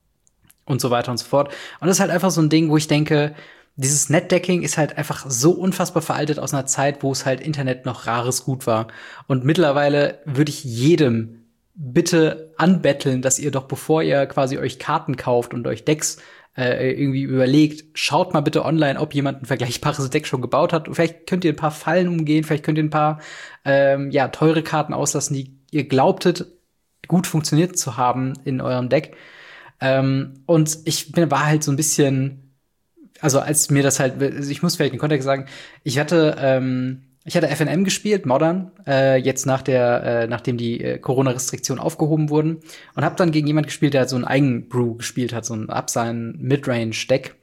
und so weiter und so fort. Und das ist halt einfach so ein Ding, wo ich denke, dieses Netdecking ist halt einfach so unfassbar veraltet aus einer Zeit, wo es halt Internet noch rares Gut war. Und mittlerweile würde ich jedem bitte anbetteln, dass ihr doch, bevor ihr quasi euch Karten kauft und euch Decks äh, irgendwie überlegt, schaut mal bitte online, ob jemand ein vergleichbares Deck schon gebaut hat. Und vielleicht könnt ihr ein paar Fallen umgehen, vielleicht könnt ihr ein paar ähm, ja teure Karten auslassen, die ihr glaubtet, gut funktioniert zu haben in eurem Deck. Ähm, und ich bin, war halt so ein bisschen Also als mir das halt, also ich muss vielleicht den Kontext sagen, ich hatte, ähm, ich hatte F N M gespielt, Modern, äh, jetzt nach der, äh, nachdem die äh, Corona-Restriktionen aufgehoben wurden und habe dann gegen jemand gespielt, der halt so ein Eigenbrew gespielt hat, so ein Up-Sein Midrange-Deck.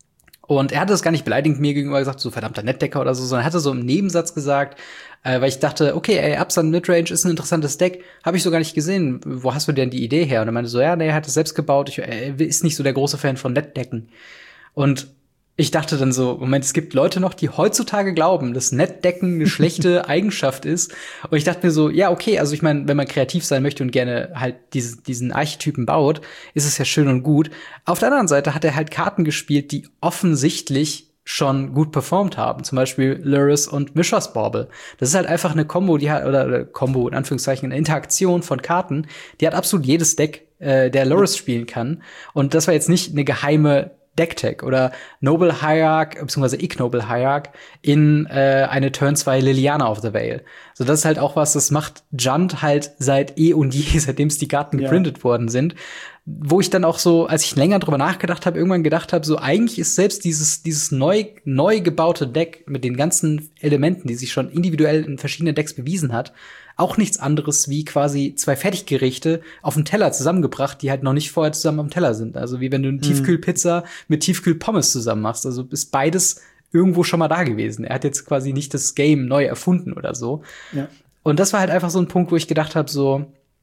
Und er hatte das gar nicht beleidigend mir gegenüber gesagt, so verdammter Netdecker oder so, sondern hatte so im Nebensatz gesagt, äh, weil ich dachte, okay, ey, Up-Sein Midrange ist ein interessantes Deck, habe ich so gar nicht gesehen. Wo hast du denn die Idee her? Und er meinte so, ja, nee, er hat es selbst gebaut, ich, er ist nicht so der große Fan von Netdecken. Und ich dachte dann so, Moment, es gibt Leute noch, die heutzutage glauben, dass Netdecken eine schlechte Eigenschaft ist. Und ich dachte mir so, ja, okay, also ich meine, wenn man kreativ sein möchte und gerne halt diese, diesen Archetypen baut, ist es ja schön und gut. Auf der anderen Seite hat er halt Karten gespielt, die offensichtlich schon gut performt haben. Zum Beispiel Lurrus und Mishra's Bauble. Das ist halt einfach eine Combo, die hat, oder, oder Combo, in Anführungszeichen, eine Interaktion von Karten, die hat absolut jedes Deck, äh, der Lurrus spielen kann. Und das war jetzt nicht eine geheime Decktech oder Noble Hierarch, beziehungsweise Ignoble Hierarch in äh, eine Turn zwei Liliana of the Veil. So, das ist halt auch was, das macht Junt halt seit eh und je, seitdem es die Karten Ja. geprintet worden sind. Wo ich dann auch so, als ich länger drüber nachgedacht habe, irgendwann gedacht habe, so eigentlich ist selbst dieses dieses neu neu gebaute Deck mit den ganzen Elementen, die sich schon individuell in verschiedenen Decks bewiesen hat, auch nichts anderes wie quasi zwei Fertiggerichte auf dem Teller zusammengebracht, die halt noch nicht vorher zusammen am Teller sind. Also wie wenn du eine Tiefkühlpizza mit Tiefkühlpommes zusammen machst. Also ist beides irgendwo schon mal da gewesen. Er hat jetzt quasi nicht das Game neu erfunden oder so. Ja. Und das war halt einfach so ein Punkt, wo ich gedacht habe, so,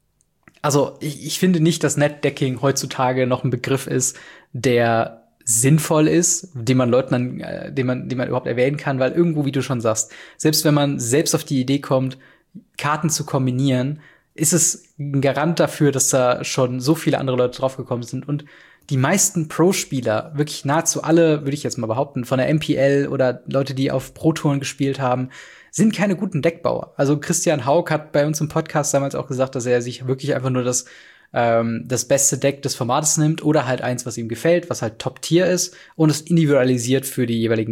also ich, ich finde nicht, dass Netdecking heutzutage noch ein Begriff ist, der sinnvoll ist, den man Leuten dann, äh, den man, den man überhaupt erwähnen kann, weil irgendwo, wie du schon sagst, selbst wenn man selbst auf die Idee kommt, Karten zu kombinieren, ist es ein Garant dafür, dass da schon so viele andere Leute draufgekommen sind. Und die meisten Pro-Spieler, wirklich nahezu alle, würde ich jetzt mal behaupten, von der M P L oder Leute, die auf Pro-Touren gespielt haben, sind keine guten Deckbauer. Also Christian Haug hat bei uns im Podcast damals auch gesagt, dass er sich wirklich einfach nur das ähm, das beste Deck des Formates nimmt oder halt eins, was ihm gefällt, was halt Top-Tier ist und es individualisiert für die jeweiligen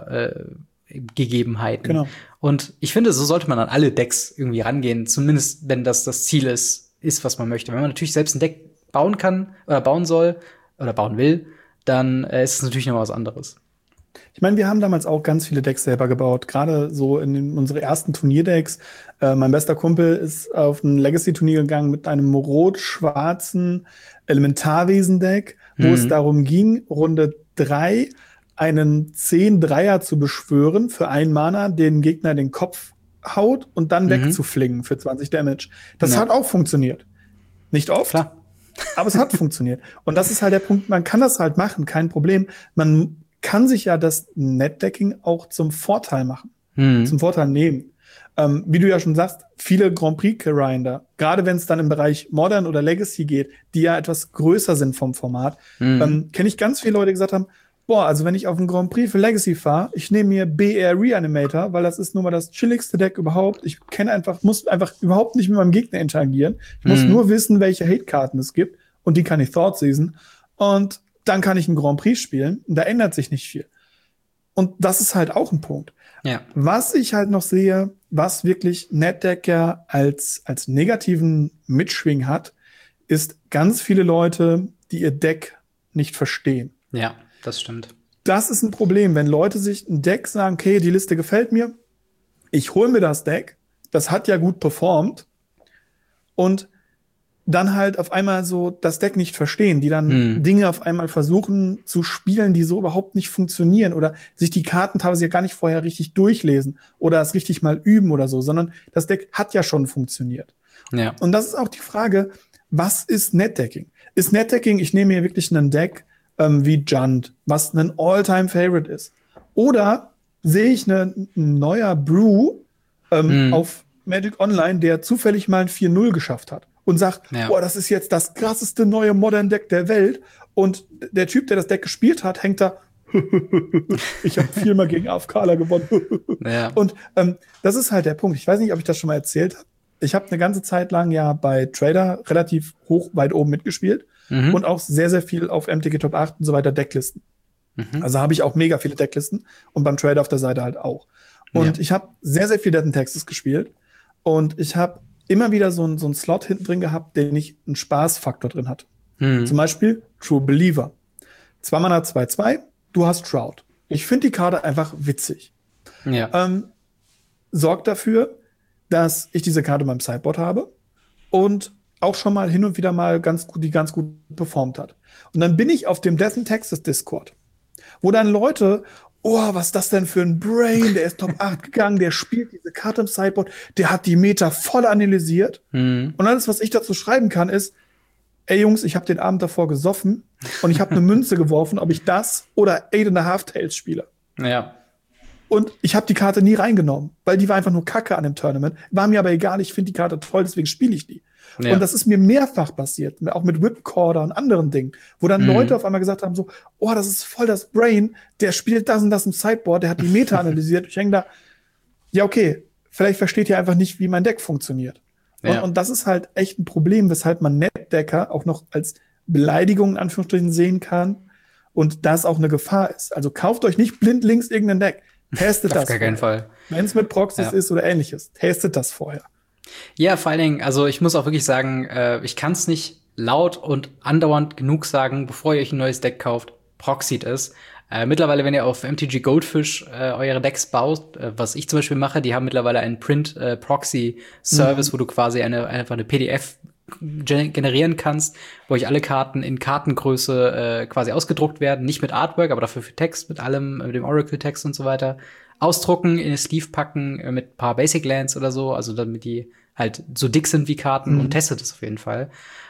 Meta-Gegebenheiten. Genau. Und ich finde, so sollte man an alle Decks irgendwie rangehen, zumindest wenn das das Ziel ist, ist, was man möchte. Wenn man natürlich selbst ein Deck bauen kann oder bauen soll oder bauen will, dann äh, ist es natürlich noch was anderes. Ich meine, wir haben damals auch ganz viele Decks selber gebaut, gerade so in den, unsere ersten Turnierdecks. Äh, mein bester Kumpel ist auf ein Legacy-Turnier gegangen mit einem rot-schwarzen Elementarwesen-Deck, wo Mhm. es darum ging, Runde drei einen zehn Dreier zu beschwören für einen Mana, den Gegner den Kopf haut und dann Mhm. wegzuflingen für zwanzig Damage. Das Ja. hat auch funktioniert. Nicht oft, Klar. aber es hat funktioniert. Und das ist halt der Punkt, man kann das halt machen, kein Problem. Man kann sich ja das Netdecking auch zum Vorteil machen, Mhm. zum Vorteil nehmen. Ähm, wie du ja schon sagst, viele Grand Prix-Grinder, gerade wenn es dann im Bereich Modern oder Legacy geht, die ja etwas größer sind vom Format, Mhm. ähm, kenne ich ganz viele Leute, die gesagt haben, boah, also wenn ich auf einen Grand Prix für Legacy fahre, ich nehme mir B R Reanimator, weil das ist nun mal das chilligste Deck überhaupt. Ich kenne einfach, muss einfach überhaupt nicht mit meinem Gegner interagieren. Ich muss Mhm. nur wissen, welche Hate-Karten es gibt und die kann ich Thoughtseason. Und dann kann ich einen Grand Prix spielen und da ändert sich nicht viel. Und das ist halt auch ein Punkt. Ja. Was ich halt noch sehe, was wirklich Netdecker als, als negativen Mitschwing hat, ist ganz viele Leute, die ihr Deck nicht verstehen. Ja, das stimmt. Das ist ein Problem, wenn Leute sich ein Deck sagen, okay, die Liste gefällt mir, ich hole mir das Deck, das hat ja gut performt und dann halt auf einmal so das Deck nicht verstehen, die dann Hm. Dinge auf einmal versuchen zu spielen, die so überhaupt nicht funktionieren oder sich die Karten teilweise ja gar nicht vorher richtig durchlesen oder es richtig mal üben oder so, sondern das Deck hat ja schon funktioniert. Ja. Und das ist auch die Frage, was ist Netdecking? Ist Netdecking, ich nehme hier wirklich ein Deck ähm, wie Jund, was ein All-Time-Favorite ist? Oder sehe ich eine, ein neuer Brew ähm, Mhm. auf Magic Online, der zufällig mal ein vier null geschafft hat und sagt, Ja. boah, das ist jetzt das krasseste neue Modern-Deck der Welt. Und der Typ, der das Deck gespielt hat, hängt da, ich habe viermal gegen Afkala gewonnen. Ja. Und ähm, das ist halt der Punkt. Ich weiß nicht, ob ich das schon mal erzählt habe. Ich habe eine ganze Zeit lang ja bei Trader relativ hoch weit oben mitgespielt Mhm. und auch sehr, sehr viel auf M T G Top acht und so weiter Decklisten. Mhm. Also habe ich auch mega viele Decklisten und beim Trader auf der Seite halt auch. Und Ja. ich habe sehr, sehr viel Death and Taxes gespielt und ich habe immer wieder so einen so einen Slot hinten drin gehabt, den ich einen Spaßfaktor drin hatte. Mhm. Zum Beispiel True Believer. Zwei Mana, zwei zwei, du hast Shroud. Ich finde die Karte einfach witzig. Ja. Ähm, sorgt dafür, dass ich diese Karte beim Sideboard habe und auch schon mal hin und wieder mal ganz gut, die ganz gut performt hat. Und dann bin ich auf dem Death and Taxes Discord, wo dann Leute, oh, was ist das denn für ein Brain, der ist Top acht gegangen, der spielt diese Karte im Sideboard, der hat die Meta voll analysiert. Mhm. Und alles, was ich dazu schreiben kann, ist, ey Jungs, ich habe den Abend davor gesoffen und ich habe eine Münze geworfen, ob ich das oder Eight and a Half Tails spiele. Ja. Und ich habe die Karte nie reingenommen, weil die war einfach nur Kacke an dem Tournament. War mir aber egal, ich finde die Karte toll, deswegen spiele ich die. Ja. Und das ist mir mehrfach passiert, auch mit Whipcorder und anderen Dingen, wo dann Mhm. Leute auf einmal gesagt haben so, oh, das ist voll das Brain, der spielt das und das im Sideboard, der hat die Meta analysiert. Ich hänge da, ja okay, vielleicht versteht ihr einfach nicht, wie mein Deck funktioniert. Und, Ja. und das ist halt echt ein Problem, weshalb man Netdecker auch noch als Beleidigung in Anführungsstrichen sehen kann und das auch eine Gefahr ist. Also kauft euch nicht blindlings irgendein Deck. Testet Auf das. gar keinen Fall. Wenn es mit Proxys Ja. ist oder ähnliches, testet das vorher. Ja, vor allen Dingen, also ich muss auch wirklich sagen, äh, ich kann es nicht laut und andauernd genug sagen, bevor ihr euch ein neues Deck kauft, proxied es. Äh, mittlerweile, wenn ihr auf M T G Goldfish äh, eure Decks baut, äh, was ich zum Beispiel mache, die haben mittlerweile einen Print-Proxy-Service, Mhm. wo du quasi eine, einfach eine P D F gen- generieren kannst, wo euch alle Karten in Kartengröße äh, quasi ausgedruckt werden, nicht mit Artwork, aber dafür für Text, mit allem, mit dem Oracle-Text und so weiter, ausdrucken, in eine Sleeve packen, äh, mit ein paar Basic Lands oder so, also damit die halt so dick sind wie Karten Mhm. und testet es auf jeden Fall.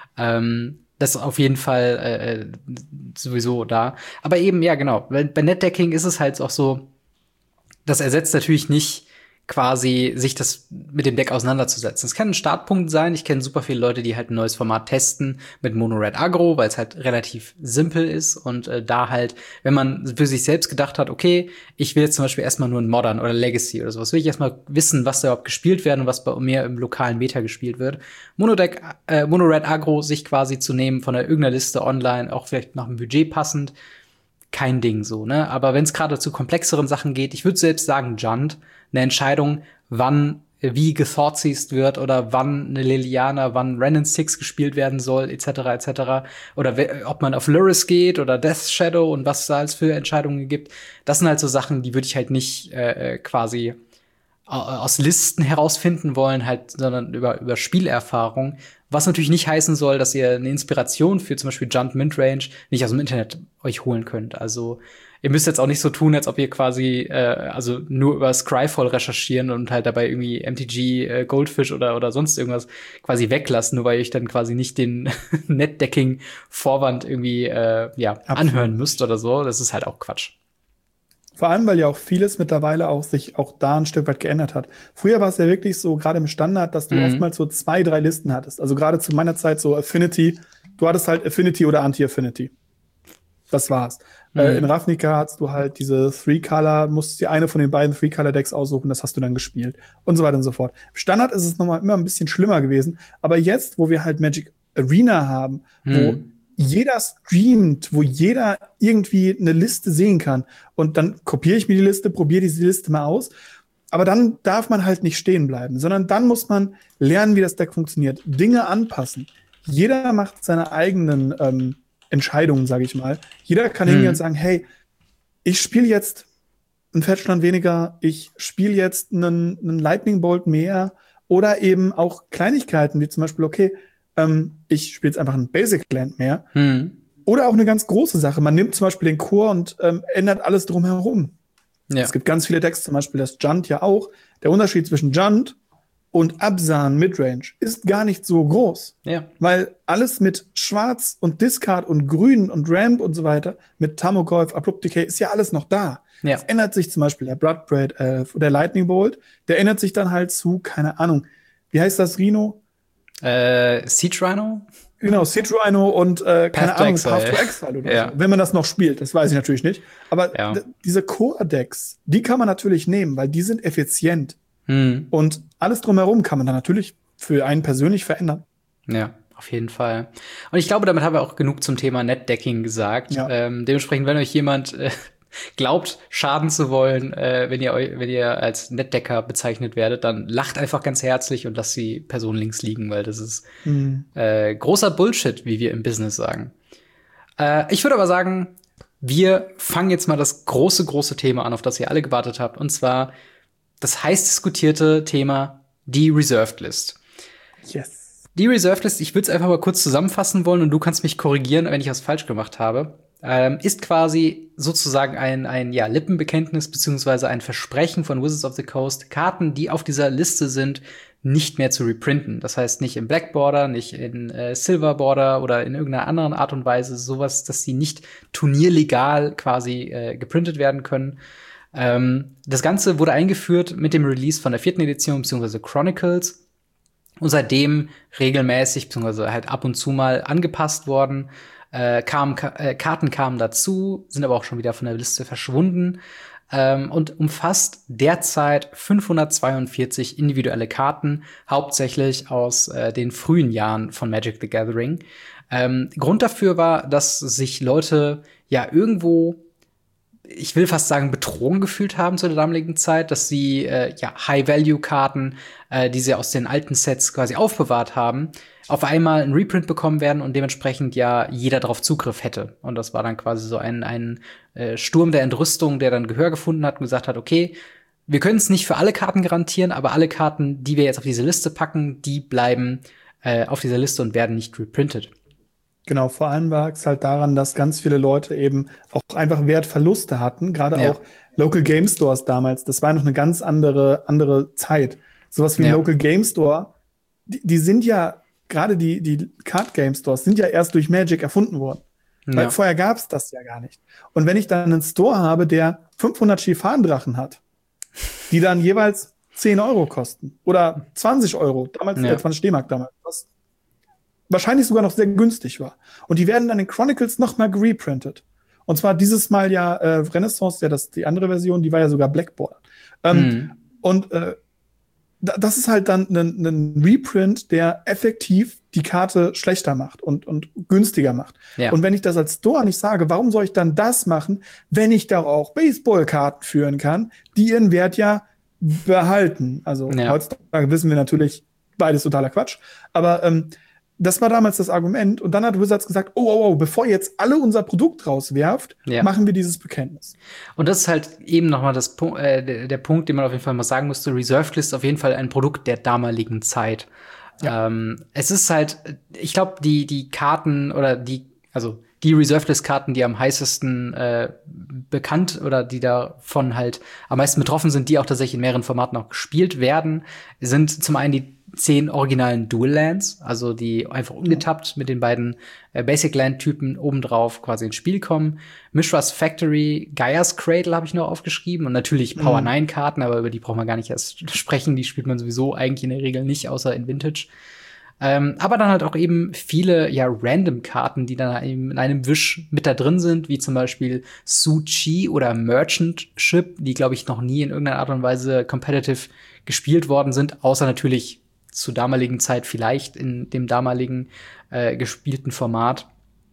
Ähm, das ist auf jeden Fall äh, sowieso da. Aber eben, ja, genau, bei bei Netdecking ist es halt auch so, das ersetzt natürlich nicht quasi sich das mit dem Deck auseinanderzusetzen. Es kann ein Startpunkt sein. Ich kenne super viele Leute, die halt ein neues Format testen mit Mono Red Aggro, weil es halt relativ simpel ist und äh, da halt, wenn man für sich selbst gedacht hat, okay, ich will jetzt zum Beispiel erstmal nur ein Modern oder Legacy oder sowas, will ich erstmal wissen, was da überhaupt gespielt wird und was bei mir im lokalen Meta gespielt wird. Monodeck, äh, Mono Red Aggro sich quasi zu nehmen von der irgendeiner Liste online, auch vielleicht nach dem Budget passend, kein Ding so, ne? Aber wenn es gerade zu komplexeren Sachen geht, ich würde selbst sagen, Junt, eine Entscheidung, wann wie gethoughtseized wird oder wann eine Liliana, wann Renin Six gespielt werden soll, et cetera et cetera. Oder ob man auf Lurrus geht oder Death Shadow und was es da als für Entscheidungen gibt. Das sind halt so Sachen, die würde ich halt nicht äh, quasi aus Listen herausfinden wollen, halt, sondern über, über Spielerfahrung. Was natürlich nicht heißen soll, dass ihr eine Inspiration für zum Beispiel Junt Midrange nicht aus dem Internet euch holen könnt. Also ihr müsst jetzt auch nicht so tun, als ob ihr quasi äh, also nur über Scryfall recherchieren und halt dabei irgendwie M T G, äh, Goldfish oder oder sonst irgendwas quasi weglassen, nur weil ihr euch dann quasi nicht den Netdecking-Vorwand irgendwie äh, ja Absolut. anhören müsst oder so. Das ist halt auch Quatsch. Vor allem, weil ja auch vieles mittlerweile auch sich auch da ein Stück weit geändert hat. Früher war es ja wirklich so, gerade im Standard, dass du mhm. oftmals so zwei, drei Listen hattest. Also gerade zu meiner Zeit so Affinity. Du hattest halt Affinity oder Anti-Affinity. Das war's. Mhm. Äh, in Ravnica hattest du halt diese Three-Color, musstest dir eine von den beiden Three-Color-Decks aussuchen, das hast du dann gespielt. Und so weiter und so fort. Im Standard ist es nochmal immer ein bisschen schlimmer gewesen. Aber jetzt, wo wir halt Magic Arena haben, mhm. wo jeder streamt, wo jeder irgendwie eine Liste sehen kann. Und dann kopiere ich mir die Liste, probiere diese Liste mal aus. Aber dann darf man halt nicht stehen bleiben, sondern dann muss man lernen, wie das Deck funktioniert. Dinge anpassen. Jeder macht seine eigenen ähm, Entscheidungen, sage ich mal. Jeder kann hm. hingehen und sagen, hey, ich spiele jetzt einen Fetchland weniger, ich spiele jetzt einen, einen Lightning Bolt mehr oder eben auch Kleinigkeiten, wie zum Beispiel, okay, ich spiele jetzt einfach ein Basic Land mehr. Hm. Oder auch eine ganz große Sache. Man nimmt zum Beispiel den Core und ähm, ändert alles drumherum. Ja. Es gibt ganz viele Decks, zum Beispiel das Junt ja auch. Der Unterschied zwischen Junt und Abzan Midrange ist gar nicht so groß. Ja. Weil alles mit Schwarz und Discard und Grün und Ramp und so weiter, mit Tamokov, Abrupt Decay, ist ja alles noch da. Ja. Es ändert sich zum Beispiel der Bloodbraid, äh, der Lightning Bolt, der ändert sich dann halt zu, keine Ahnung, wie heißt das, Rhino? Äh, Siege Rhino? Genau, Siege Rhino und äh, keine Ahnung, Path to Exile oder ja. so. Wenn man das noch spielt, das weiß ich natürlich nicht. Aber ja. d- diese Core-Decks, die kann man natürlich nehmen, weil die sind effizient. Hm. Und alles drumherum kann man dann natürlich für einen persönlich verändern. Ja, auf jeden Fall. Und ich glaube, damit haben wir auch genug zum Thema Netdecking gesagt. Ja. Ähm, dementsprechend, wenn euch jemand äh, glaubt, schaden zu wollen, äh, wenn ihr euch, wenn ihr als Netdecker bezeichnet werdet, dann lacht einfach ganz herzlich und lasst die Person links liegen, weil das ist mhm. äh, großer Bullshit, wie wir im Business sagen. Äh, ich würde aber sagen, wir fangen jetzt mal das große, große Thema an, auf das ihr alle gewartet habt, und zwar das heiß diskutierte Thema, die Reserved List. Yes. Die Reserved List, ich würde es einfach mal kurz zusammenfassen wollen und du kannst mich korrigieren, wenn ich was falsch gemacht habe. Ähm, ist quasi sozusagen ein, ein ja, Lippenbekenntnis beziehungsweise ein Versprechen von Wizards of the Coast, Karten, die auf dieser Liste sind, nicht mehr zu reprinten. Das heißt nicht im Black Border, nicht in äh, Silver Border oder in irgendeiner anderen Art und Weise, sowas, dass sie nicht turnierlegal quasi äh, geprintet werden können. Ähm, das Ganze wurde eingeführt mit dem Release von der vierten Edition beziehungsweise Chronicles und seitdem regelmäßig beziehungsweise halt ab und zu mal angepasst worden. Äh, kamen, ka- äh, Karten kamen dazu, sind aber auch schon wieder von der Liste verschwunden ähm, und umfasst derzeit fünfhundertzweiundvierzig individuelle Karten, hauptsächlich aus äh, den frühen Jahren von Magic the Gathering. Ähm, Grund dafür war, dass sich Leute ja irgendwo, ich will fast sagen, betrogen gefühlt haben zu der damaligen Zeit, dass sie äh, ja High-Value-Karten, äh, die sie aus den alten Sets quasi aufbewahrt haben, auf einmal ein Reprint bekommen werden und dementsprechend ja jeder drauf Zugriff hätte. Und das war dann quasi so ein, ein äh, Sturm der Entrüstung, der dann Gehör gefunden hat und gesagt hat, okay, wir können es nicht für alle Karten garantieren, aber alle Karten, die wir jetzt auf diese Liste packen, die bleiben äh, auf dieser Liste und werden nicht reprintet. Genau, vor allem lag es halt daran, dass ganz viele Leute eben auch einfach Wertverluste hatten, gerade ja. auch Local Game Stores damals. Das war noch eine ganz andere andere Zeit. Sowas wie ja. ein Local Game Store, die, die sind ja, gerade die die Card Game Stores sind ja erst durch Magic erfunden worden. Ja. Weil vorher gab es das ja gar nicht. Und wenn ich dann einen Store habe, der fünfhundert Schifan-Drachen hat, die dann jeweils zehn Euro kosten oder zwanzig Euro, damals Ja. äh, zwanzig D-Mark damals, was wahrscheinlich sogar noch sehr günstig war. Und die werden dann in Chronicles nochmal gereprintet. Und zwar dieses Mal ja äh, Renaissance, ja, das die andere Version, die war ja sogar Blackboard. Ähm, Mhm. Und äh, da- das ist halt dann ein, ein Reprint, der effektiv die Karte schlechter macht und, und günstiger macht. Ja. Und wenn ich das als Store nicht sage, warum soll ich dann das machen, wenn ich da auch Baseballkarten führen kann, die ihren Wert ja behalten? Also Ja. heutzutage wissen wir natürlich, beides totaler Quatsch. Aber ähm, das war damals das Argument. Und dann hat Wizards gesagt, oh, oh, oh, bevor ihr jetzt alle unser Produkt rauswerft, Ja. machen wir dieses Bekenntnis. Und das ist halt eben nochmal das Pu äh, der, der Punkt, den man auf jeden Fall mal sagen musste. Reserved List auf jeden Fall ein Produkt der damaligen Zeit. Ja. Ähm, es ist halt, ich glaube, die, die Karten oder die, also die Reserved List Karten, die am heißesten äh, bekannt oder die davon halt am meisten betroffen sind, die auch tatsächlich in mehreren Formaten auch gespielt werden, sind zum einen die zehn originalen Dual Lands, also die einfach ungetappt mit den beiden äh, Basic Land Typen obendrauf quasi ins Spiel kommen. Mishra's Factory, Gaia's Cradle habe ich noch aufgeschrieben und natürlich Power Mhm. neun Karten, aber über die braucht man gar nicht erst sprechen, die spielt man sowieso eigentlich in der Regel nicht, außer in Vintage. Ähm, aber dann halt auch eben viele, ja, Random-Karten, die dann eben in einem Wisch mit da drin sind, wie zum Beispiel Su-Chi oder Merchant Ship, die, glaube ich, noch nie in irgendeiner Art und Weise competitive gespielt worden sind, außer natürlich zur damaligen Zeit vielleicht in dem damaligen äh, gespielten Format.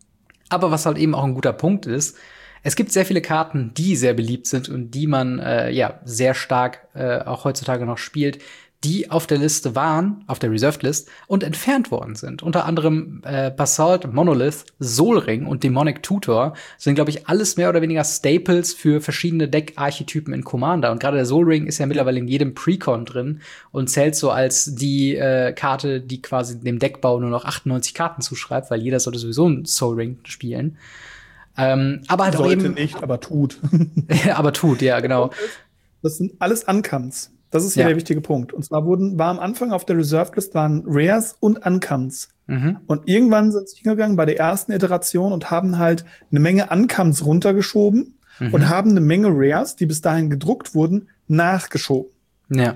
Aber was halt eben auch ein guter Punkt ist, es gibt sehr viele Karten, die sehr beliebt sind und die man äh, ja sehr stark äh, auch heutzutage noch spielt, die auf der Liste waren, auf der Reserved List und entfernt worden sind. Unter anderem äh, Basalt, Monolith, Sol Ring und Demonic Tutor sind, glaube ich, alles mehr oder weniger Staples für verschiedene Deck-Archetypen in Commander. Und gerade der Sol Ring ist ja mittlerweile in jedem Precon drin und zählt so als die äh, Karte, die quasi dem Deckbau nur noch achtundneunzig Karten zuschreibt, weil jeder sollte sowieso einen Sol Ring spielen. Ähm, aber halt auch Sollte eben, nicht, aber tut. aber tut, ja, genau. Das sind alles Uncomes. Das ist hier Ja. der wichtige Punkt. Und zwar wurden, war am Anfang auf der Reserved List waren Rares und Uncomes. Mhm. Und irgendwann sind sie hingegangen bei der ersten Iteration und haben halt eine Menge Uncomes runtergeschoben Mhm. und haben eine Menge Rares, die bis dahin gedruckt wurden, nachgeschoben. Ja.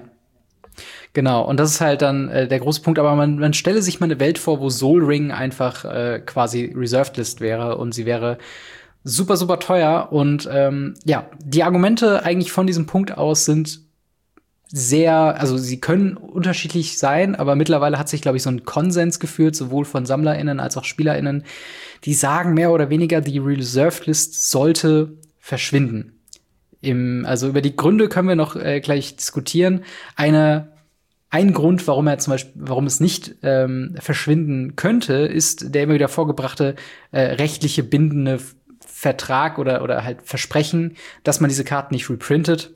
Genau, und das ist halt dann äh, der große Punkt, aber man, man stelle sich mal eine Welt vor, wo Sol Ring einfach äh, quasi Reserved List wäre und sie wäre super, super teuer. Und ähm, ja, die Argumente eigentlich von diesem Punkt aus sind sehr, also sie können unterschiedlich sein, aber mittlerweile hat sich, glaube ich, so ein Konsens geführt, sowohl von SammlerInnen als auch SpielerInnen, die sagen mehr oder weniger, die Reserved List sollte verschwinden. Im, also über die Gründe können wir noch äh, gleich diskutieren. Eine Ein Grund, warum er zum Beispiel, warum es nicht ähm, verschwinden könnte, ist der immer wieder vorgebrachte äh, rechtliche bindende F- Vertrag oder oder halt Versprechen, dass man diese Karten nicht reprintet.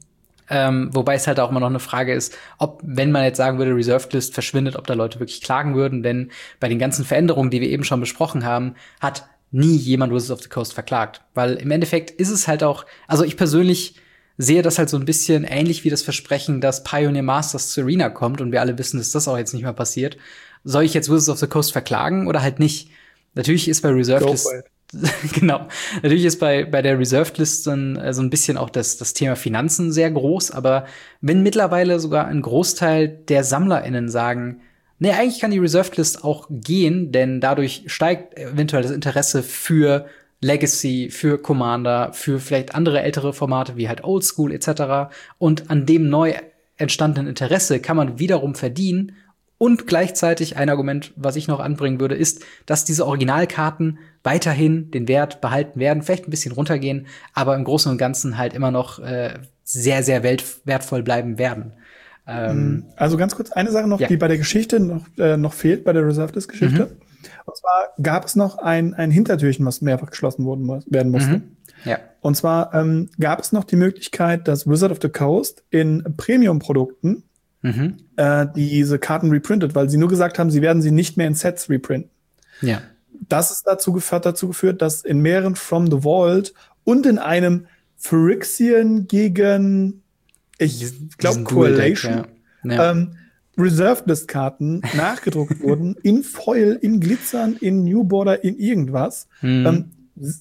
Ähm, wobei es halt auch immer noch eine Frage ist, ob, wenn man jetzt sagen würde, Reserved List verschwindet, ob da Leute wirklich klagen würden, denn bei den ganzen Veränderungen, die wir eben schon besprochen haben, hat nie jemand Wizards of the Coast verklagt. Weil im Endeffekt ist es halt auch, also ich persönlich sehe das halt so ein bisschen ähnlich wie das Versprechen, dass Pioneer Masters zu Arena kommt und wir alle wissen, dass das auch jetzt nicht mehr passiert. Soll ich jetzt Wizards of the Coast verklagen oder halt nicht? Natürlich ist bei Reserved Go List for it. genau. Natürlich ist bei, bei der Reserved List dann äh, so ein bisschen auch das, das Thema Finanzen sehr groß, aber wenn mittlerweile sogar ein Großteil der SammlerInnen sagen, nee, eigentlich kann die Reserved List auch gehen, denn dadurch steigt eventuell das Interesse für Legacy, für Commander, für vielleicht andere ältere Formate wie halt Old School et cetera. Und an dem neu entstandenen Interesse kann man wiederum verdienen. Und gleichzeitig ein Argument, was ich noch anbringen würde, ist, dass diese Originalkarten weiterhin den Wert behalten werden, vielleicht ein bisschen runtergehen, aber im Großen und Ganzen halt immer noch äh, sehr, sehr welt wertvoll bleiben werden. Ähm, Also ganz kurz eine Sache noch, Ja. die bei der Geschichte noch, äh, noch fehlt, bei der Reserved List Geschichte. Mhm. Und zwar gab es noch ein, ein Hintertürchen, was mehrfach geschlossen worden, mu- werden musste. Mhm. Ja. Und zwar ähm, gab es noch die Möglichkeit, dass Wizard of the Coast in Premium-Produkten Mhm. äh, diese Karten reprintet, weil sie nur gesagt haben, sie werden sie nicht mehr in Sets reprinten. Ja. Das ist dazu geführt, dazu geführt, dass in mehreren From the Vault und in einem Phyrexian gegen, ich glaube, Diesen Dual-Deck, Correlation, ja. Ja. ähm, Reserved List Karten nachgedruckt wurden, in Foil, in Glitzern, in New Border, in irgendwas. Mhm. Ähm,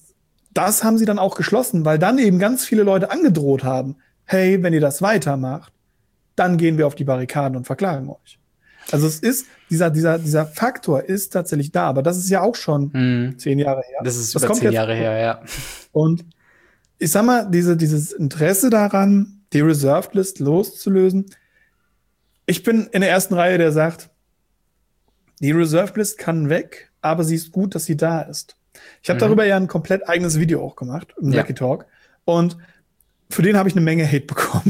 das haben sie dann auch geschlossen, weil dann eben ganz viele Leute angedroht haben, hey, wenn ihr das weitermacht, dann gehen wir auf die Barrikaden und verklagen euch. Also es ist, dieser, dieser, dieser Faktor ist tatsächlich da, aber das ist ja auch schon Mhm. zehn Jahre her. Das ist Das über kommt zehn jetzt- Jahre her, ja. Und ich sag mal, diese, dieses Interesse daran, die Reserved List loszulösen, ich bin in der ersten Reihe, der sagt, die Reserved List kann weg, aber sie ist gut, dass sie da ist. Ich habe Mhm. darüber ja ein komplett eigenes Video auch gemacht, im Ja. Lucky Talk. Und für den habe ich eine Menge Hate bekommen.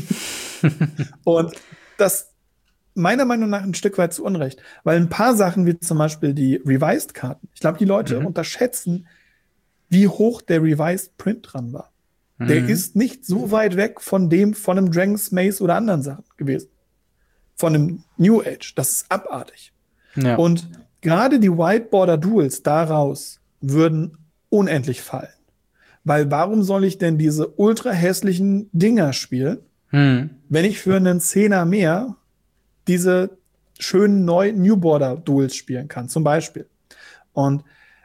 Und das meiner Meinung nach ein Stück weit zu Unrecht. Weil ein paar Sachen, wie zum Beispiel die Revised-Karten, ich glaube, die Leute Mhm. unterschätzen, wie hoch der Revised-Print dran war. Der Mhm. ist nicht so weit weg von dem, von einem Dragon's Maze oder anderen Sachen gewesen. Von einem New Age. Das ist abartig. Ja. Und gerade die White Border Duels daraus würden unendlich fallen. Weil warum soll ich denn diese ultra hässlichen Dinger spielen, Mhm. wenn ich für einen Zehner mehr diese schönen neuen New Border Duels spielen kann, zum Beispiel. Und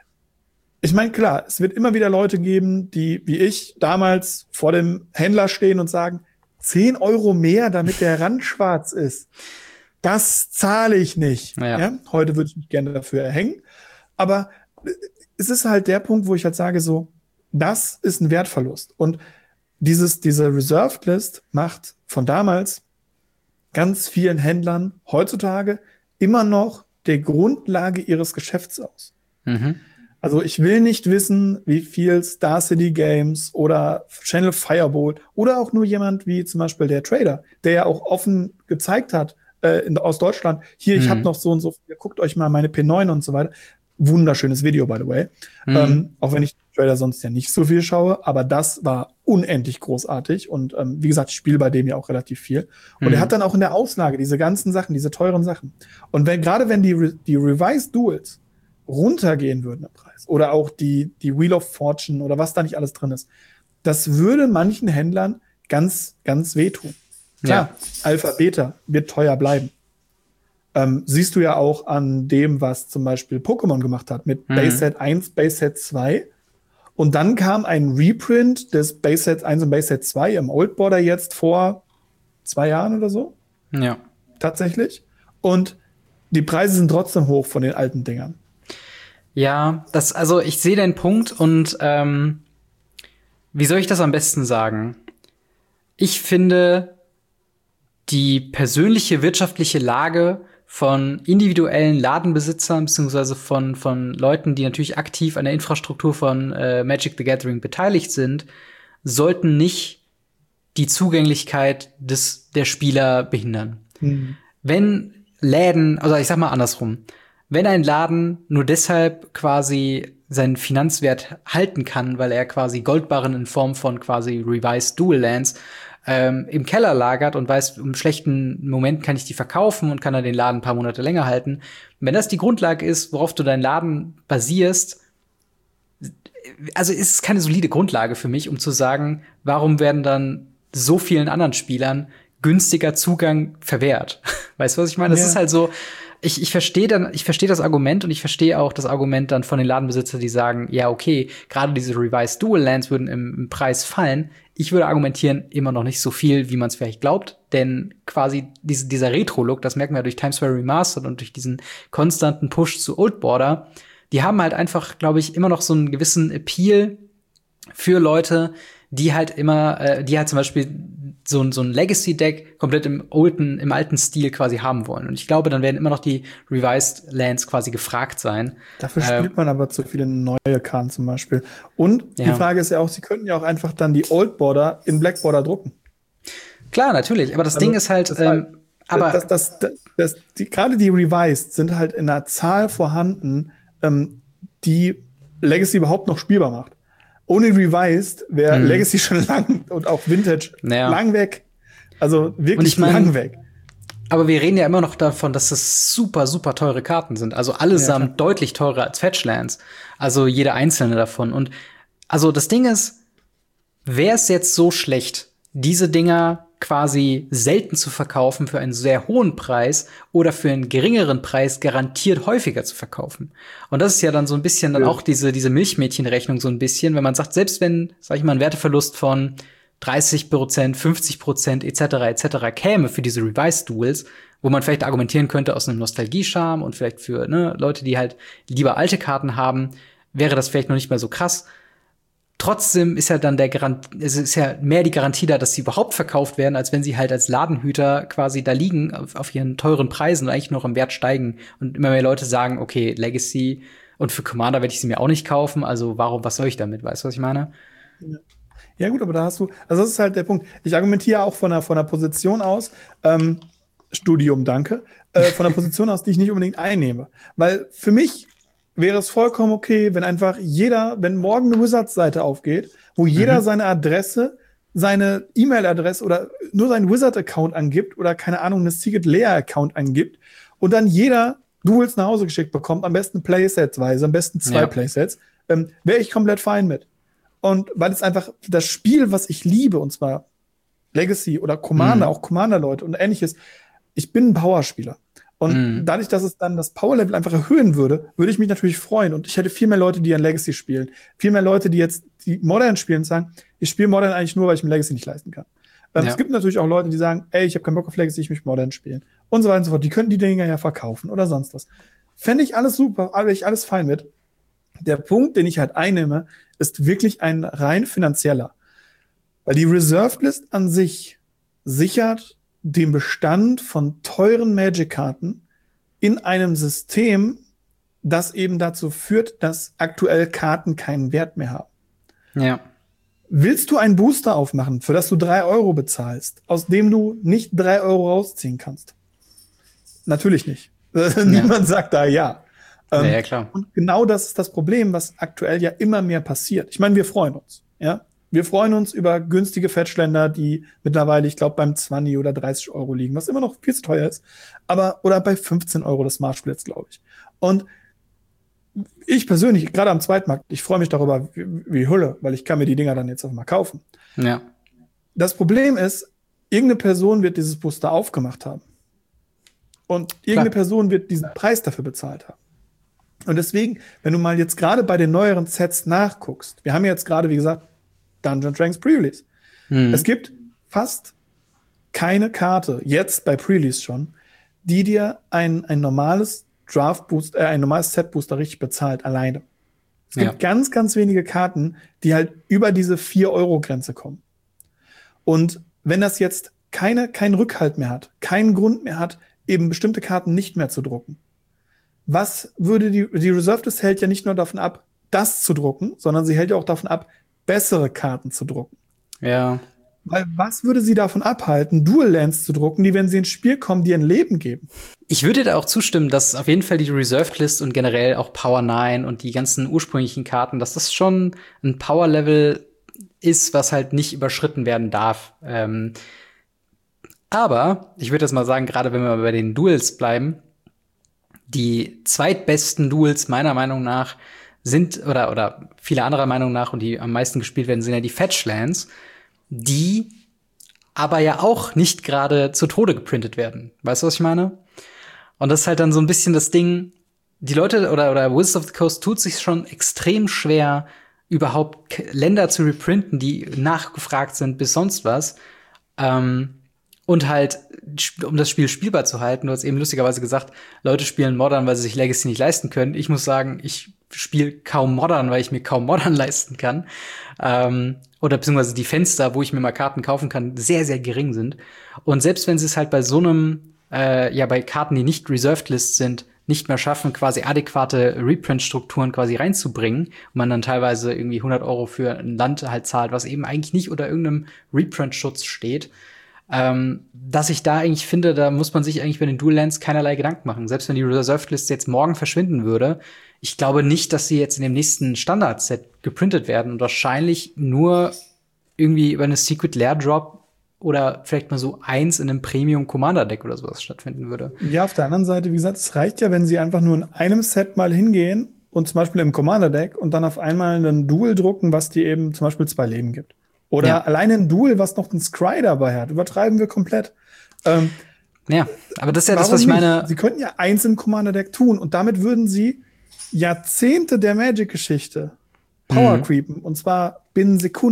ich meine, klar, es wird immer wieder Leute geben, die, wie ich, damals vor dem Händler stehen und sagen, zehn Euro mehr, damit der Rand schwarz ist. Das zahle ich nicht. Ja. Ja? Heute würde ich mich gerne dafür erhängen. Aber äh, es ist halt der Punkt, wo ich halt sage, so, das ist ein Wertverlust. Und dieses, diese Reserved List macht von damals ganz vielen Händlern heutzutage immer noch der Grundlage ihres Geschäfts aus. Mhm. Also ich will nicht wissen, wie viel Star City Games oder Channel Fireball oder auch nur jemand wie zum Beispiel der Trader, der ja auch offen gezeigt hat äh, in, aus Deutschland, hier, ich Mhm. habe noch so und so, viel, guckt euch mal meine P neun und so weiter. Wunderschönes Video, by the way. Mhm. Ähm, auch wenn ich Trader sonst ja nicht so viel schaue, aber das war unendlich großartig und ähm, wie gesagt, ich spiele bei dem ja auch relativ viel. Und Mhm. er hat dann auch in der Auslage diese ganzen Sachen, diese teuren Sachen. Und wenn gerade wenn die, Re die Revised Duels runtergehen würden im Preis oder auch die, die Wheel of Fortune oder was da nicht alles drin ist, das würde manchen Händlern ganz, ganz wehtun. Klar, Alpha, Beta wird teuer bleiben. Ähm, siehst du ja auch an dem, was zum Beispiel Pokémon gemacht hat mit Mhm. Base Set eins, Base Set zwei. Und dann kam ein Reprint des Base Sets eins und Base Set zwei im Old Border jetzt vor zwei Jahren oder so, Ja. tatsächlich. Und die Preise sind trotzdem hoch von den alten Dingern. Ja, das, also ich sehe den Punkt und ähm, wie soll ich das am besten sagen? Ich finde, die persönliche wirtschaftliche Lage von individuellen Ladenbesitzern beziehungsweise von von Leuten, die natürlich aktiv an der Infrastruktur von äh, Magic the Gathering beteiligt sind, sollten nicht die Zugänglichkeit des der Spieler behindern. Hm. Wenn Läden, also ich sag mal andersrum, wenn ein Laden nur deshalb quasi seinen Finanzwert halten kann, weil er quasi Goldbarren in Form von quasi Revised Dual Lands ähm, im Keller lagert und weiß, im schlechten Moment kann ich die verkaufen und kann dann den Laden ein paar Monate länger halten. Wenn das die Grundlage ist, worauf du deinen Laden basierst, also ist es keine solide Grundlage für mich, um zu sagen, warum werden dann so vielen anderen Spielern günstiger Zugang verwehrt. Weißt du, was ich meine? Das Ja. ist halt so, ich, ich verstehe dann, ich verstehe das Argument und ich verstehe auch das Argument dann von den Ladenbesitzern, die sagen, ja, okay, gerade diese Revised Dual Lands würden im, im Preis fallen. Ich würde argumentieren, immer noch nicht so viel, wie man es vielleicht glaubt, denn quasi diese, dieser Retro-Look, das merken wir durch Times Square Remastered und durch diesen konstanten Push zu Old Border, die haben halt einfach, glaube ich, immer noch so einen gewissen Appeal für Leute, die halt immer, äh, die halt zum Beispiel so, ein so ein Legacy-Deck komplett im alten, im alten Stil quasi haben wollen. Und ich glaube, dann werden immer noch die Revised Lands quasi gefragt sein. Dafür Äh, spielt man aber zu viele neue Karten zum Beispiel. Und Ja. die Frage ist ja auch, sie könnten ja auch einfach dann die Old Border in Black Border drucken. Klar, natürlich, aber das Also, Ding ist halt, das ähm, halt- aber das, das, das, das, die, gerade die Revised sind halt in einer Zahl vorhanden, ähm, die Legacy überhaupt noch spielbar macht. Ohne Revised wäre Mhm. Legacy schon lang und auch Vintage Ja. lang weg. Also Und wirklich ich mein- lang weg. Aber wir reden ja immer noch davon, dass das super, super teure Karten sind. Also allesamt Ja, deutlich teurer als Fetchlands. Also jede einzelne davon. Und also das Ding ist, wäre es jetzt so schlecht, diese Dinger quasi selten zu verkaufen für einen sehr hohen Preis oder für einen geringeren Preis garantiert häufiger zu verkaufen. Und das ist ja dann so ein bisschen dann Ja. auch diese, diese Milchmädchenrechnung so ein bisschen, wenn man sagt, selbst wenn, sag ich mal, ein Werteverlust von dreißig Prozent, fünfzig Prozent et cetera et cetera käme für diese Revised Duels, wo man vielleicht argumentieren könnte aus einem Nostalgie-Charme und vielleicht für ne, Leute, die halt lieber alte Karten haben, wäre das vielleicht noch nicht mehr so krass. Trotzdem ist ja dann der Garant, es ist ja mehr die Garantie da, dass sie überhaupt verkauft werden, als wenn sie halt als Ladenhüter quasi da liegen auf, auf ihren teuren Preisen und eigentlich noch im Wert steigen und immer mehr Leute sagen, okay, Legacy und für Commander werde ich sie mir auch nicht kaufen, also warum, was soll ich damit? Weißt du, was ich meine? Ja. Ja gut, aber da hast du, also das ist halt der Punkt. Ich argumentiere auch von einer, von einer Position aus, ähm, Studium, danke, äh, von einer Position aus, die ich nicht unbedingt einnehme. Weil für mich wäre es vollkommen okay, wenn einfach jeder, wenn morgen eine Wizards-Seite aufgeht, wo jeder mhm. seine Adresse, seine E-Mail-Adresse oder nur seinen Wizard-Account angibt oder keine Ahnung, eine Secret Lair-Account angibt und dann jeder Duels nach Hause geschickt bekommt, am besten Playsets-weise, am besten zwei ja. Playsets, ähm, wäre ich komplett fein mit. Und weil es einfach das Spiel, was ich liebe, und zwar Legacy oder Commander, mhm. auch Commander-Leute und ähnliches, ich bin ein Powerspieler. Und mhm. dadurch, dass es dann das Power-Level einfach erhöhen würde, würde ich mich natürlich freuen. Und ich hätte viel mehr Leute, die an Legacy spielen. Viel mehr Leute, die jetzt die Modern spielen und sagen, ich spiele Modern eigentlich nur, weil ich mir Legacy nicht leisten kann. Ähm, ja. Es gibt natürlich auch Leute, die sagen, ey, ich habe keinen Bock auf Legacy, ich möchte Modern spielen. Und so weiter und so fort. Die könnten die Dinger ja verkaufen oder sonst was. Fände ich alles super, wäre ich alles fein mit. Der Punkt, den ich halt einnehme, ist wirklich ein rein finanzieller. Weil die Reserved List an sich sichert den Bestand von teuren Magic-Karten in einem System, das eben dazu führt, dass aktuell Karten keinen Wert mehr haben. Ja. Willst du einen Booster aufmachen, für das du drei Euro bezahlst, aus dem du nicht drei Euro rausziehen kannst? Natürlich nicht. Ja. Niemand sagt da ja. Ja, ja, klar. Und genau das ist das Problem, was aktuell ja immer mehr passiert. Ich meine, wir freuen uns. Ja, wir freuen uns über günstige Fetchländer, die mittlerweile, ich glaube, beim zwanzig oder dreißig Euro liegen, was immer noch viel zu teuer ist. Aber, oder bei fünfzehn Euro das Smart Splits, glaube ich. Und ich persönlich, gerade am Zweitmarkt, ich freue mich darüber wie, wie Hulle, weil ich kann mir die Dinger dann jetzt auch mal kaufen. Ja. Das Problem ist, irgendeine Person wird dieses Booster aufgemacht haben. Und irgendeine Klar. Person wird diesen Preis dafür bezahlt haben. Und deswegen, wenn du mal jetzt gerade bei den neueren Sets nachguckst, wir haben jetzt gerade, wie gesagt, Dungeons and Dragons Pre-Release. Mhm. Es gibt fast keine Karte, jetzt bei Pre-Release schon, die dir ein, ein normales Draft-Boost, äh, ein normales Set-Booster richtig bezahlt, alleine. Es gibt ja. ganz, ganz wenige Karten, die halt über diese vier Euro Grenze kommen. Und wenn das jetzt keine, keinen Rückhalt mehr hat, keinen Grund mehr hat, eben bestimmte Karten nicht mehr zu drucken, was würde die, die Reserved List hält ja nicht nur davon ab, das zu drucken, sondern sie hält ja auch davon ab, bessere Karten zu drucken. Ja. Weil was würde sie davon abhalten, Dual Lands zu drucken, die, wenn sie ins Spiel kommen, dir ein Leben geben? Ich würde da auch zustimmen, dass auf jeden Fall die Reserved List und generell auch Power neun und die ganzen ursprünglichen Karten, dass das schon ein Power-Level ist, was halt nicht überschritten werden darf. Ähm, aber ich würde jetzt mal sagen, gerade wenn wir bei den Duels bleiben, die zweitbesten Duels meiner Meinung nach sind, oder, oder viele anderer Meinung nach und die am meisten gespielt werden, sind ja die Fetchlands, die aber ja auch nicht gerade zu Tode geprintet werden. Weißt du, was ich meine? Und das ist halt dann so ein bisschen das Ding, die Leute oder, oder Wizards of the Coast tut sich schon extrem schwer, überhaupt Länder zu reprinten, die nachgefragt sind bis sonst was. Ähm, Und halt, um das Spiel spielbar zu halten, du hast eben lustigerweise gesagt, Leute spielen Modern, weil sie sich Legacy nicht leisten können. Ich muss sagen, ich spiele kaum Modern, weil ich mir kaum Modern leisten kann. Ähm, oder beziehungsweise die Fenster, wo ich mir mal Karten kaufen kann, sehr, sehr gering sind. Und selbst wenn sie es halt bei so einem, äh, ja, bei Karten, die nicht Reserved List sind, nicht mehr schaffen, quasi adäquate Reprint-Strukturen quasi reinzubringen und man dann teilweise irgendwie hundert Euro für ein Land halt zahlt, was eben eigentlich nicht unter irgendeinem Reprint-Schutz steht, Ähm, dass ich da eigentlich finde, da muss man sich eigentlich bei den Dual Lands keinerlei Gedanken machen. Selbst wenn die Reserved List jetzt morgen verschwinden würde, ich glaube nicht, dass sie jetzt in dem nächsten Standard-Set geprintet werden und wahrscheinlich nur irgendwie über eine Secret Lair Drop oder vielleicht mal so eins in einem Premium Commander Deck oder sowas stattfinden würde. Ja, auf der anderen Seite, wie gesagt, es reicht ja, wenn sie einfach nur in einem Set mal hingehen und zum Beispiel im Commander Deck und dann auf einmal einen Dual drucken, was dir eben zum Beispiel zwei Leben gibt. Oder ja. alleine ein Duel, was noch einen Scry dabei hat. Übertreiben wir komplett. Ähm, ja, aber das ist ja das, was ich meine. Nicht? Sie könnten ja eins im Commander-Deck tun und damit würden sie Jahrzehnte der Magic-Geschichte Power mhm. creepen. Und zwar binnen Sekunden.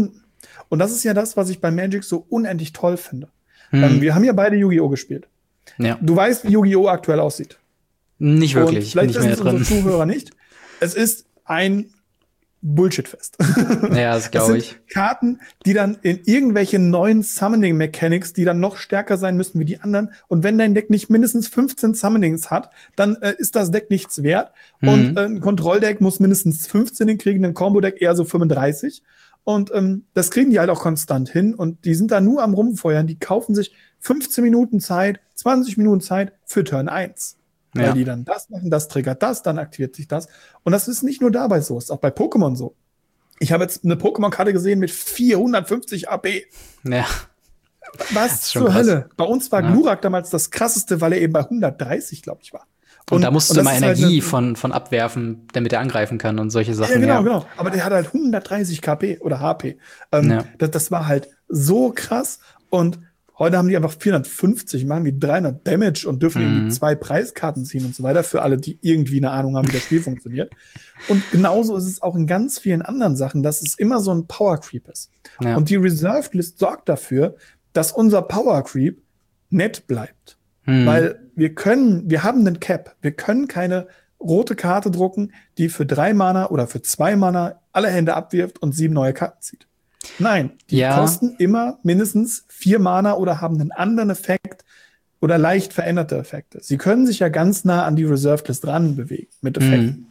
Und das ist ja das, was ich bei Magic so unendlich toll finde. Hm. Ähm, wir haben ja beide Yu-Gi-Oh! Gespielt. Ja. Du weißt, wie Yu-Gi-Oh! Aktuell aussieht. Nicht wirklich. Und vielleicht nicht mehr wissen es drin. unsere Zuhörer nicht. Es ist ein Bullshit-Fest. Ja, das glaube ich. Karten, die dann in irgendwelche neuen Summoning-Mechanics, die dann noch stärker sein müssen wie die anderen. Und wenn dein Deck nicht mindestens fünfzehn Summonings hat, dann äh, ist das Deck nichts wert. Mhm. Und äh, ein Kontrolldeck muss mindestens fünfzehn hinkriegen, ein Combo-Deck eher so fünfunddreißig. Und ähm, das kriegen die halt auch konstant hin. Und die sind da nur am Rumfeuern. Die kaufen sich fünfzehn Minuten Zeit, zwanzig Minuten Zeit für Turn eins. Weil Ja. die dann das machen, das triggert das, dann aktiviert sich das. Und das ist nicht nur dabei so, ist auch bei Pokémon so. Ich habe jetzt eine Pokémon-Karte gesehen mit vierhundertfünfzig A P. Ja. Was schon zur krass. Hölle? Bei uns war Ja. Glurak damals das krasseste, weil er eben bei hundertdreißig, glaube ich, war. Und, da musst du das immer ist halt Energie eine- von, von abwerfen, damit er angreifen kann und solche Sachen. Ja, genau, ja. genau. Aber der hat halt hundertdreißig K P oder H P. Ähm, Ja. das, das war halt so krass. Und heute haben die einfach vierhundertfünfzig, machen die dreihundert Damage und dürfen Mhm. irgendwie zwei Preiskarten ziehen und so weiter für alle, die irgendwie eine Ahnung haben, wie das Spiel funktioniert. Und genauso ist es auch in ganz vielen anderen Sachen, dass es immer so ein Power Creep ist. Ja. Und die Reserved List sorgt dafür, dass unser Power Creep nett bleibt. Hm. Weil wir können, wir haben einen Cap. Wir können keine rote Karte drucken, die für drei Mana oder für zwei Mana alle Hände abwirft und sieben neue Karten zieht. Nein, die Ja. kosten immer mindestens vier Mana oder haben einen anderen Effekt oder leicht veränderte Effekte. Sie können sich ja ganz nah an die Reserved List ran bewegen mit Effekten. Mhm.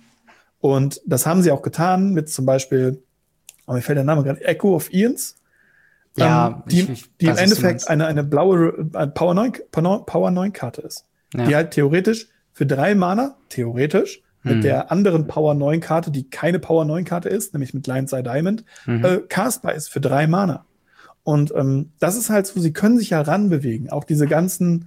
Und das haben sie auch getan mit zum Beispiel, oh, mir fällt der Name gerade, Echo of Eons. Ja, ähm, die, ich- ich die im weiß, was du Endeffekt meinst. eine, eine blaue äh, Power neun, Power neun Karte ist. Ja. Die halt theoretisch für drei Mana, theoretisch, mit Hm. der anderen Power neun Karte, die keine Power neun Karte ist, nämlich mit Lion's Eye Diamond, Mhm. äh, castbar ist für drei Mana. Und ähm, das ist halt so, sie können sich ja ranbewegen. Auch diese ganzen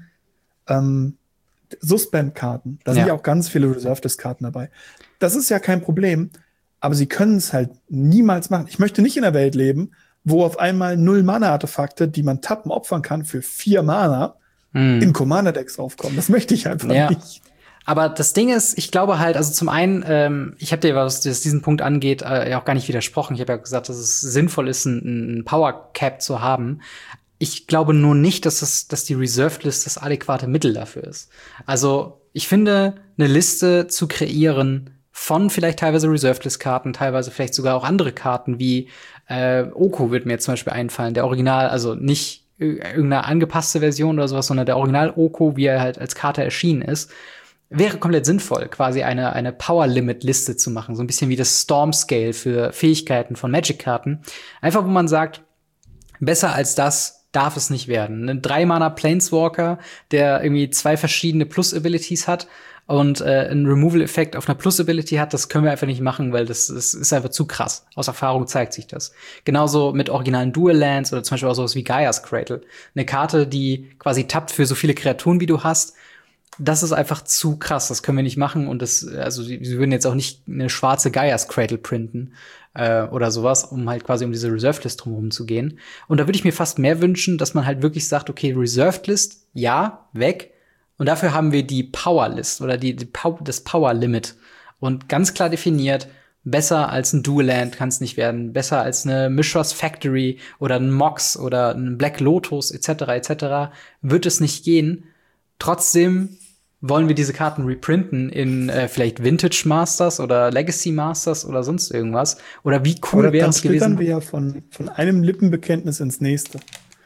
ähm, Suspend-Karten, da sind Ja. ja auch ganz viele Reserved-Karten dabei. Das ist ja kein Problem, aber sie können es halt niemals machen. Ich möchte nicht in einer Welt leben, wo auf einmal null Mana-Artefakte, die man tappen, opfern kann für vier Mana, Hm. in Commander-Decks aufkommen. Das möchte ich einfach Ja. nicht. Aber das Ding ist, ich glaube halt, also zum einen, ähm, ich habe dir, was das diesen Punkt angeht, äh, ja auch gar nicht widersprochen. Ich habe ja gesagt, dass es sinnvoll ist, ein, ein Power Cap zu haben. Ich glaube nur nicht, dass es, dass die Reserved List das adäquate Mittel dafür ist. Also ich finde, eine Liste zu kreieren von vielleicht teilweise Reserved List Karten, teilweise vielleicht sogar auch andere Karten wie äh, Oko wird mir jetzt zum Beispiel einfallen, der Original, also nicht ir- irgendeine angepasste Version oder sowas, sondern der Original Oko, wie er halt als Karte erschienen ist. Wäre komplett sinnvoll, quasi eine, eine Power-Limit-Liste zu machen. So ein bisschen wie das Storm-Scale für Fähigkeiten von Magic-Karten. Einfach, wo man sagt, besser als das darf es nicht werden. Ein drei-Mana-Planeswalker, der irgendwie zwei verschiedene Plus-Abilities hat und äh, einen Removal-Effekt auf einer Plus-Ability hat, das können wir einfach nicht machen, weil das, das ist einfach zu krass. Aus Erfahrung zeigt sich das. Genauso mit originalen Dual-Lands oder zum Beispiel auch sowas wie Gaia's Cradle. Eine Karte, die quasi tappt für so viele Kreaturen, wie du hast. Das ist einfach zu krass, das können wir nicht machen und das, also sie, sie würden jetzt auch nicht eine schwarze Gaia's Cradle printen äh, oder sowas, um halt quasi um diese Reserved List drumherum zu gehen. Und da würde ich mir fast mehr wünschen, dass man halt wirklich sagt, okay, Reserved List, ja, weg. Und dafür haben wir die Power List oder die, die Pow- das Power Limit und ganz klar definiert, besser als ein Dual Land kann es nicht werden, besser als eine Mishra's Factory oder ein Mox oder ein Black Lotus et cetera et cetera wird es nicht gehen. Trotzdem wollen wir diese Karten reprinten in äh, vielleicht Vintage Masters oder Legacy Masters oder sonst irgendwas. Oder wie cool Aber wäre dann es schlittern gewesen? wir ja von, von einem Lippenbekenntnis ins nächste.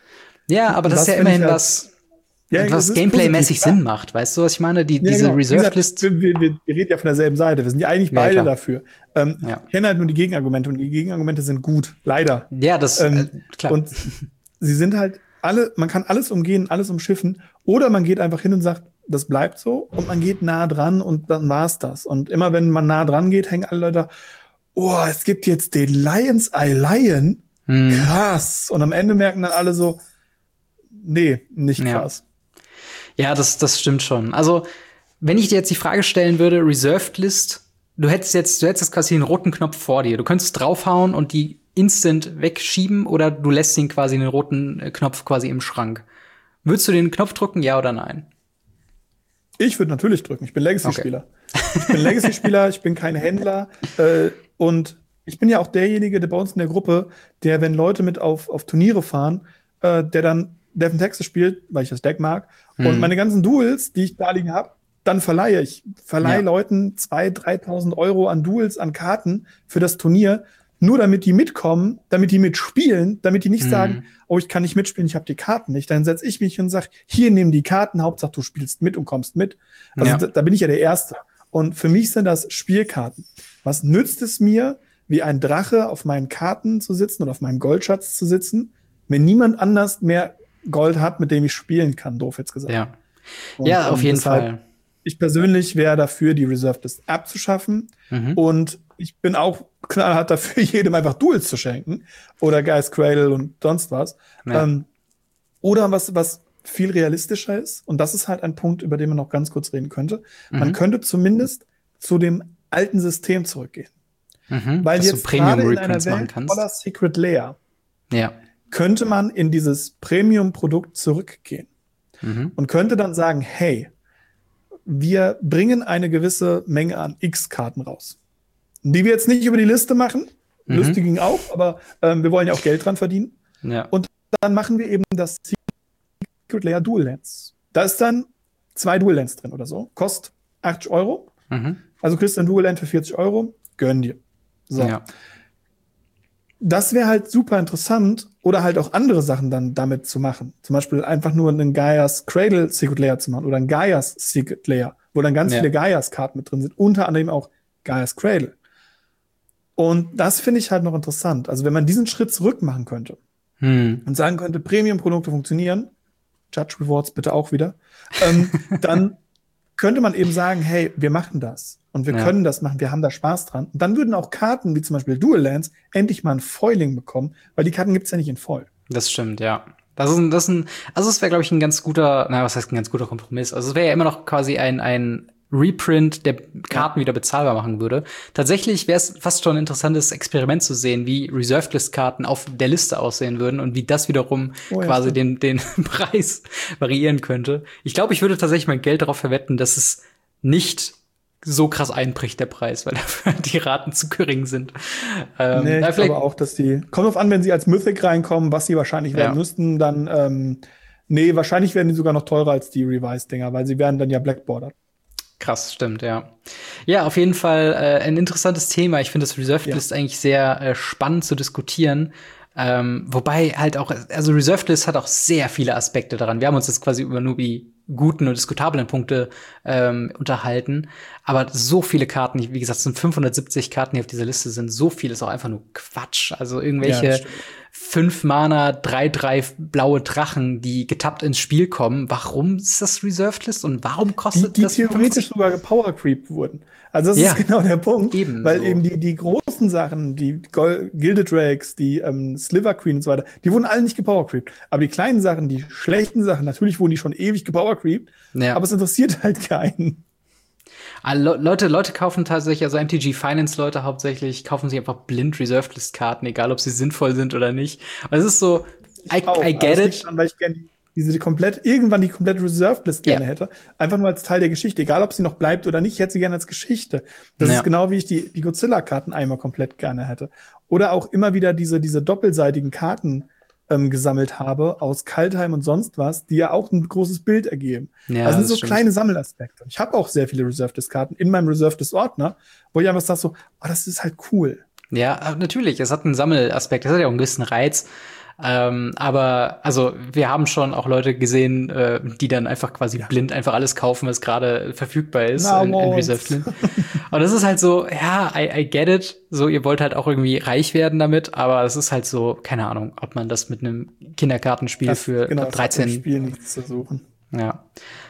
Ja, aber das, das ist ja finde ich immerhin halt- was, Ja, was das ist Gameplay-mäßig positiv, Sinn macht. Weißt du, was ich meine? Die, Ja, diese genau. Wie Reserved gesagt, List. Wir, wir, wir reden ja von derselben Seite. Wir sind ja eigentlich Ja, beide klar. dafür. Ähm, Ja. Ich kenne halt nur die Gegenargumente und die Gegenargumente sind gut. Leider. Ja, das, Ähm, äh, klar. Und sie sind halt alle, man kann alles umgehen, alles umschiffen. Oder man geht einfach hin und sagt, das bleibt so. Und man geht nah dran und dann war's das. Und immer wenn man nah dran geht, hängen alle Leute, oh, es gibt jetzt den Lion's Eye Lion. Hm. Krass. Und am Ende merken dann alle so, nee, nicht Ja. krass. Ja, das, das stimmt schon. Also, wenn ich dir jetzt die Frage stellen würde, Reserved List, du hättest jetzt, du hättest jetzt quasi einen roten Knopf vor dir. Du könntest draufhauen und die instant wegschieben oder du lässt ihn quasi den roten äh, Knopf quasi im Schrank. Würdest du den Knopf drücken, ja oder nein? Ich würde natürlich drücken. Ich bin Legacy-Spieler. Ich bin Legacy-Spieler, ich bin kein Händler. Äh, und ich bin ja auch derjenige, der bei uns in der Gruppe, der, wenn Leute mit auf, auf Turniere fahren, äh, der dann Devin Texas spielt, weil ich das Deck mag. Hm. Und meine ganzen Duels, die ich da liegen habe, dann verleihe ich. Verleihe Ja. Leuten zweitausend, dreitausend Euro an Duels, an Karten für das Turnier, nur damit die mitkommen, damit die mitspielen, damit die nicht Hm. sagen, oh, ich kann nicht mitspielen, ich habe die Karten nicht. Dann setze ich mich und sage, hier, nimm die Karten, Hauptsache du spielst mit und kommst mit. Also Ja. da, da bin ich ja der Erste. Und für mich sind das Spielkarten. Was nützt es mir, wie ein Drache auf meinen Karten zu sitzen oder auf meinem Goldschatz zu sitzen, wenn niemand anders mehr Gold hat, mit dem ich spielen kann, doof jetzt gesagt. Ja, Und, ja auf ähm, jeden deshalb, Fall. Ich persönlich wäre dafür, die Reserved List abzuschaffen. Mhm. Und ich bin auch knallhart dafür, jedem einfach Duels zu schenken. Oder Geist Cradle und sonst was. Ja. Ähm, oder was, was viel realistischer ist. Und das ist halt ein Punkt, über den man noch ganz kurz reden könnte. Man Mhm. könnte zumindest zu dem alten System zurückgehen. Mhm. Weil Dass jetzt du Premium gerade in einer Reprints machen Welt kannst. voller Secret Layer Ja. könnte man in dieses Premium-Produkt zurückgehen Mhm. und könnte dann sagen, hey, wir bringen eine gewisse Menge an X-Karten raus, die wir jetzt nicht über die Liste machen. Mhm. Liste ging auch, aber ähm, wir wollen ja auch Geld dran verdienen. Ja. Und dann machen wir eben das Secret Layer Dual Lands. Da ist dann zwei Dual Lands drin oder so. Kostet achtzig Euro. Mhm. Also kriegst du ein Dual Land für vierzig Euro. Gönn dir. So. Ja. Das wäre halt super interessant oder halt auch andere Sachen dann damit zu machen. Zum Beispiel einfach nur einen Gaia's Cradle Secret Layer zu machen oder ein Gaia's Secret Layer, wo dann ganz Ja. viele Gaia's Karten mit drin sind, unter anderem auch Gaia's Cradle. Und das finde ich halt noch interessant. Also wenn man diesen Schritt zurück machen könnte Hm. und sagen könnte, Premium-Produkte funktionieren, Judge Rewards bitte auch wieder, ähm, dann könnte man eben sagen, hey, wir machen das und wir Ja. können das machen, wir haben da Spaß dran. Und dann würden auch Karten wie zum Beispiel Dual Lands endlich mal ein Foiling bekommen, weil die Karten gibt's ja nicht in Foil. Das stimmt, ja. Das ist ein, das ist ein, also es wäre, glaube ich, ein ganz guter, na, was heißt ein ganz guter Kompromiss? Also es wäre ja immer noch quasi ein, ein Reprint, der Karten wieder bezahlbar machen würde. Tatsächlich wäre es fast schon ein interessantes Experiment zu sehen, wie Reserved List Karten auf der Liste aussehen würden und wie das wiederum Oh ja, quasi stimmt. den, den Preis variieren könnte. Ich glaube, ich würde tatsächlich mein Geld darauf verwetten, dass es nicht so krass einbricht, der Preis, weil dafür die Raten zu gering sind. Ähm, nee, da ich vielleicht- glaube auch, dass die, kommt drauf an, wenn sie als Mythic reinkommen, was sie wahrscheinlich werden Ja. müssten, dann, ähm, nee, wahrscheinlich werden die sogar noch teurer als die Revised-Dinger, weil sie werden dann ja Blackbordered. Krass, stimmt, ja. Ja, auf jeden Fall äh, ein interessantes Thema. Ich finde das Reserved Ja. List eigentlich sehr äh, spannend zu diskutieren. Ähm, wobei halt auch, also Reserved List hat auch sehr viele Aspekte daran. Wir haben uns jetzt quasi über nur die guten und diskutablen Punkte ähm, unterhalten. Aber so viele Karten, wie gesagt, es sind fünfhundertsiebzig Karten, die auf dieser Liste sind. So viel ist auch einfach nur Quatsch. Also Ja, irgendwelche das stimmt. fünf Mana, drei, drei blaue Drachen, die getappt ins Spiel kommen. Warum ist das Reserved List und warum Die, kostet die das theoretisch sogar Power Creep wurden. Also das Ja. ist genau der Punkt, Eben weil so. eben die, die großen Sachen, die Gol- Gilded Drakes, die ähm, Sliver Queen und so weiter, die wurden alle nicht gepower creept. Aber die kleinen Sachen, die schlechten Sachen, natürlich wurden die schon ewig gepower creept, Ja. aber es interessiert halt keinen. Ah, Le Leute, Leute kaufen tatsächlich, also M T G Finance Leute hauptsächlich, kaufen sich einfach blind Reserved List Karten, egal ob sie sinnvoll sind oder nicht. Und es ist so, I, Auch. I Aber get das liegt it. daran, weil ich gerne diese die komplett, irgendwann die komplette Reserved List gerne Ja. hätte. Einfach nur als Teil der Geschichte. Egal, ob sie noch bleibt oder nicht, ich hätte sie gerne als Geschichte. Das Ja. ist genau wie ich die, die Godzilla-Karten einmal komplett gerne hätte. Oder auch immer wieder diese, diese doppelseitigen Karten ähm, gesammelt habe aus Kaltheim und sonst was, die ja auch ein großes Bild ergeben. Ja, das sind das so stimmt. kleine Sammelaspekte. Ich habe auch sehr viele Reserved List Karten in meinem Reserved List Ordner, wo ich einfach sage so, oh, das ist halt cool. Ja, aber natürlich, es hat einen Sammelaspekt, es hat ja auch einen gewissen Reiz. Ähm, aber also wir haben schon auch Leute gesehen, äh, die dann einfach quasi blind einfach alles kaufen, was gerade verfügbar ist Na, in, in Walls. Reserved List. Und das ist halt so, ja, I, I get it. So, ihr wollt halt auch irgendwie reich werden damit, aber es ist halt so, keine Ahnung, ob man das mit einem Kinderkartenspiel Das, für genau, das hat im dreizehn. Spiel nichts zu suchen. Ja.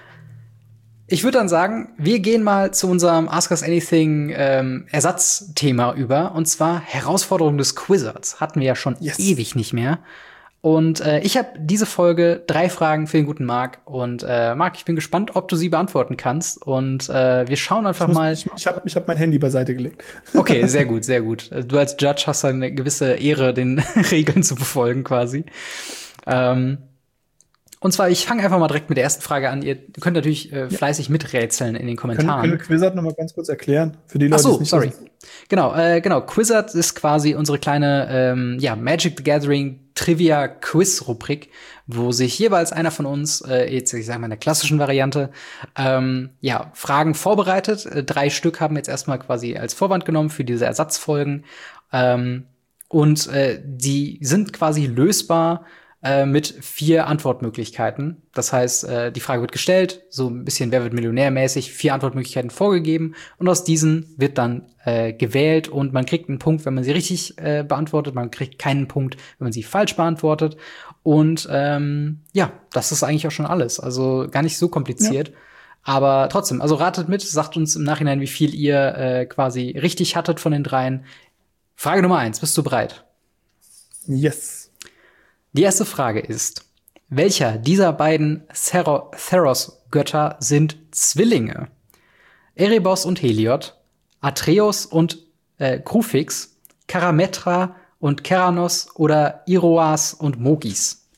Ich würde dann sagen, wir gehen mal zu unserem Ask Us Anything ähm, Ersatzthema über. Und zwar Herausforderung des Quizzards. Hatten wir ja schon Yes. ewig nicht mehr. Und äh, ich habe diese Folge drei Fragen für den guten Marc. Und äh, Marc, ich bin gespannt, ob du sie beantworten kannst. Und äh, wir schauen einfach Ich, muss- mal. ich, ich habe ich hab mein Handy beiseite gelegt. Okay, sehr gut, sehr gut. Du als Judge hast eine gewisse Ehre, den Regeln zu befolgen quasi. Ähm, und zwar, ich fange einfach mal direkt mit der ersten Frage an. Ihr könnt natürlich äh, fleißig miträtseln in den Können, Kommentaren. können wir Quizzard noch mal ganz kurz erklären? Für die Ach Leute, die so, es nicht sorry. wissen? Genau, äh, genau. Quizzard ist quasi unsere kleine ähm, ja, Magic the Gathering Trivia Quiz Rubrik, wo sich jeweils einer von uns, äh, jetzt ich sage mal in der klassischen Variante, ähm, ja Fragen vorbereitet. Äh, drei Stück haben wir jetzt erstmal quasi als Vorwand genommen für diese Ersatzfolgen. Ähm, und äh, die sind quasi lösbar äh, mit vier Antwortmöglichkeiten. Das heißt, äh, die Frage wird gestellt, so ein bisschen Wer wird Millionär-mäßig, vier Antwortmöglichkeiten vorgegeben und aus diesen wird dann äh, gewählt und man kriegt einen Punkt, wenn man sie richtig äh, beantwortet, man kriegt keinen Punkt, wenn man sie falsch beantwortet. Und ähm, ja, das ist eigentlich auch schon alles. Also gar nicht so kompliziert. Ja. Aber trotzdem, also ratet mit, sagt uns im Nachhinein, wie viel ihr äh, quasi richtig hattet von den dreien. Frage Nummer eins, bist du bereit? Yes. Die erste Frage ist, welcher dieser beiden Thero- Theros-Götter sind Zwillinge? Erebos und Heliod, Atreus und äh, Kruphix, Karametra und Keranos oder Iroas und Mogis?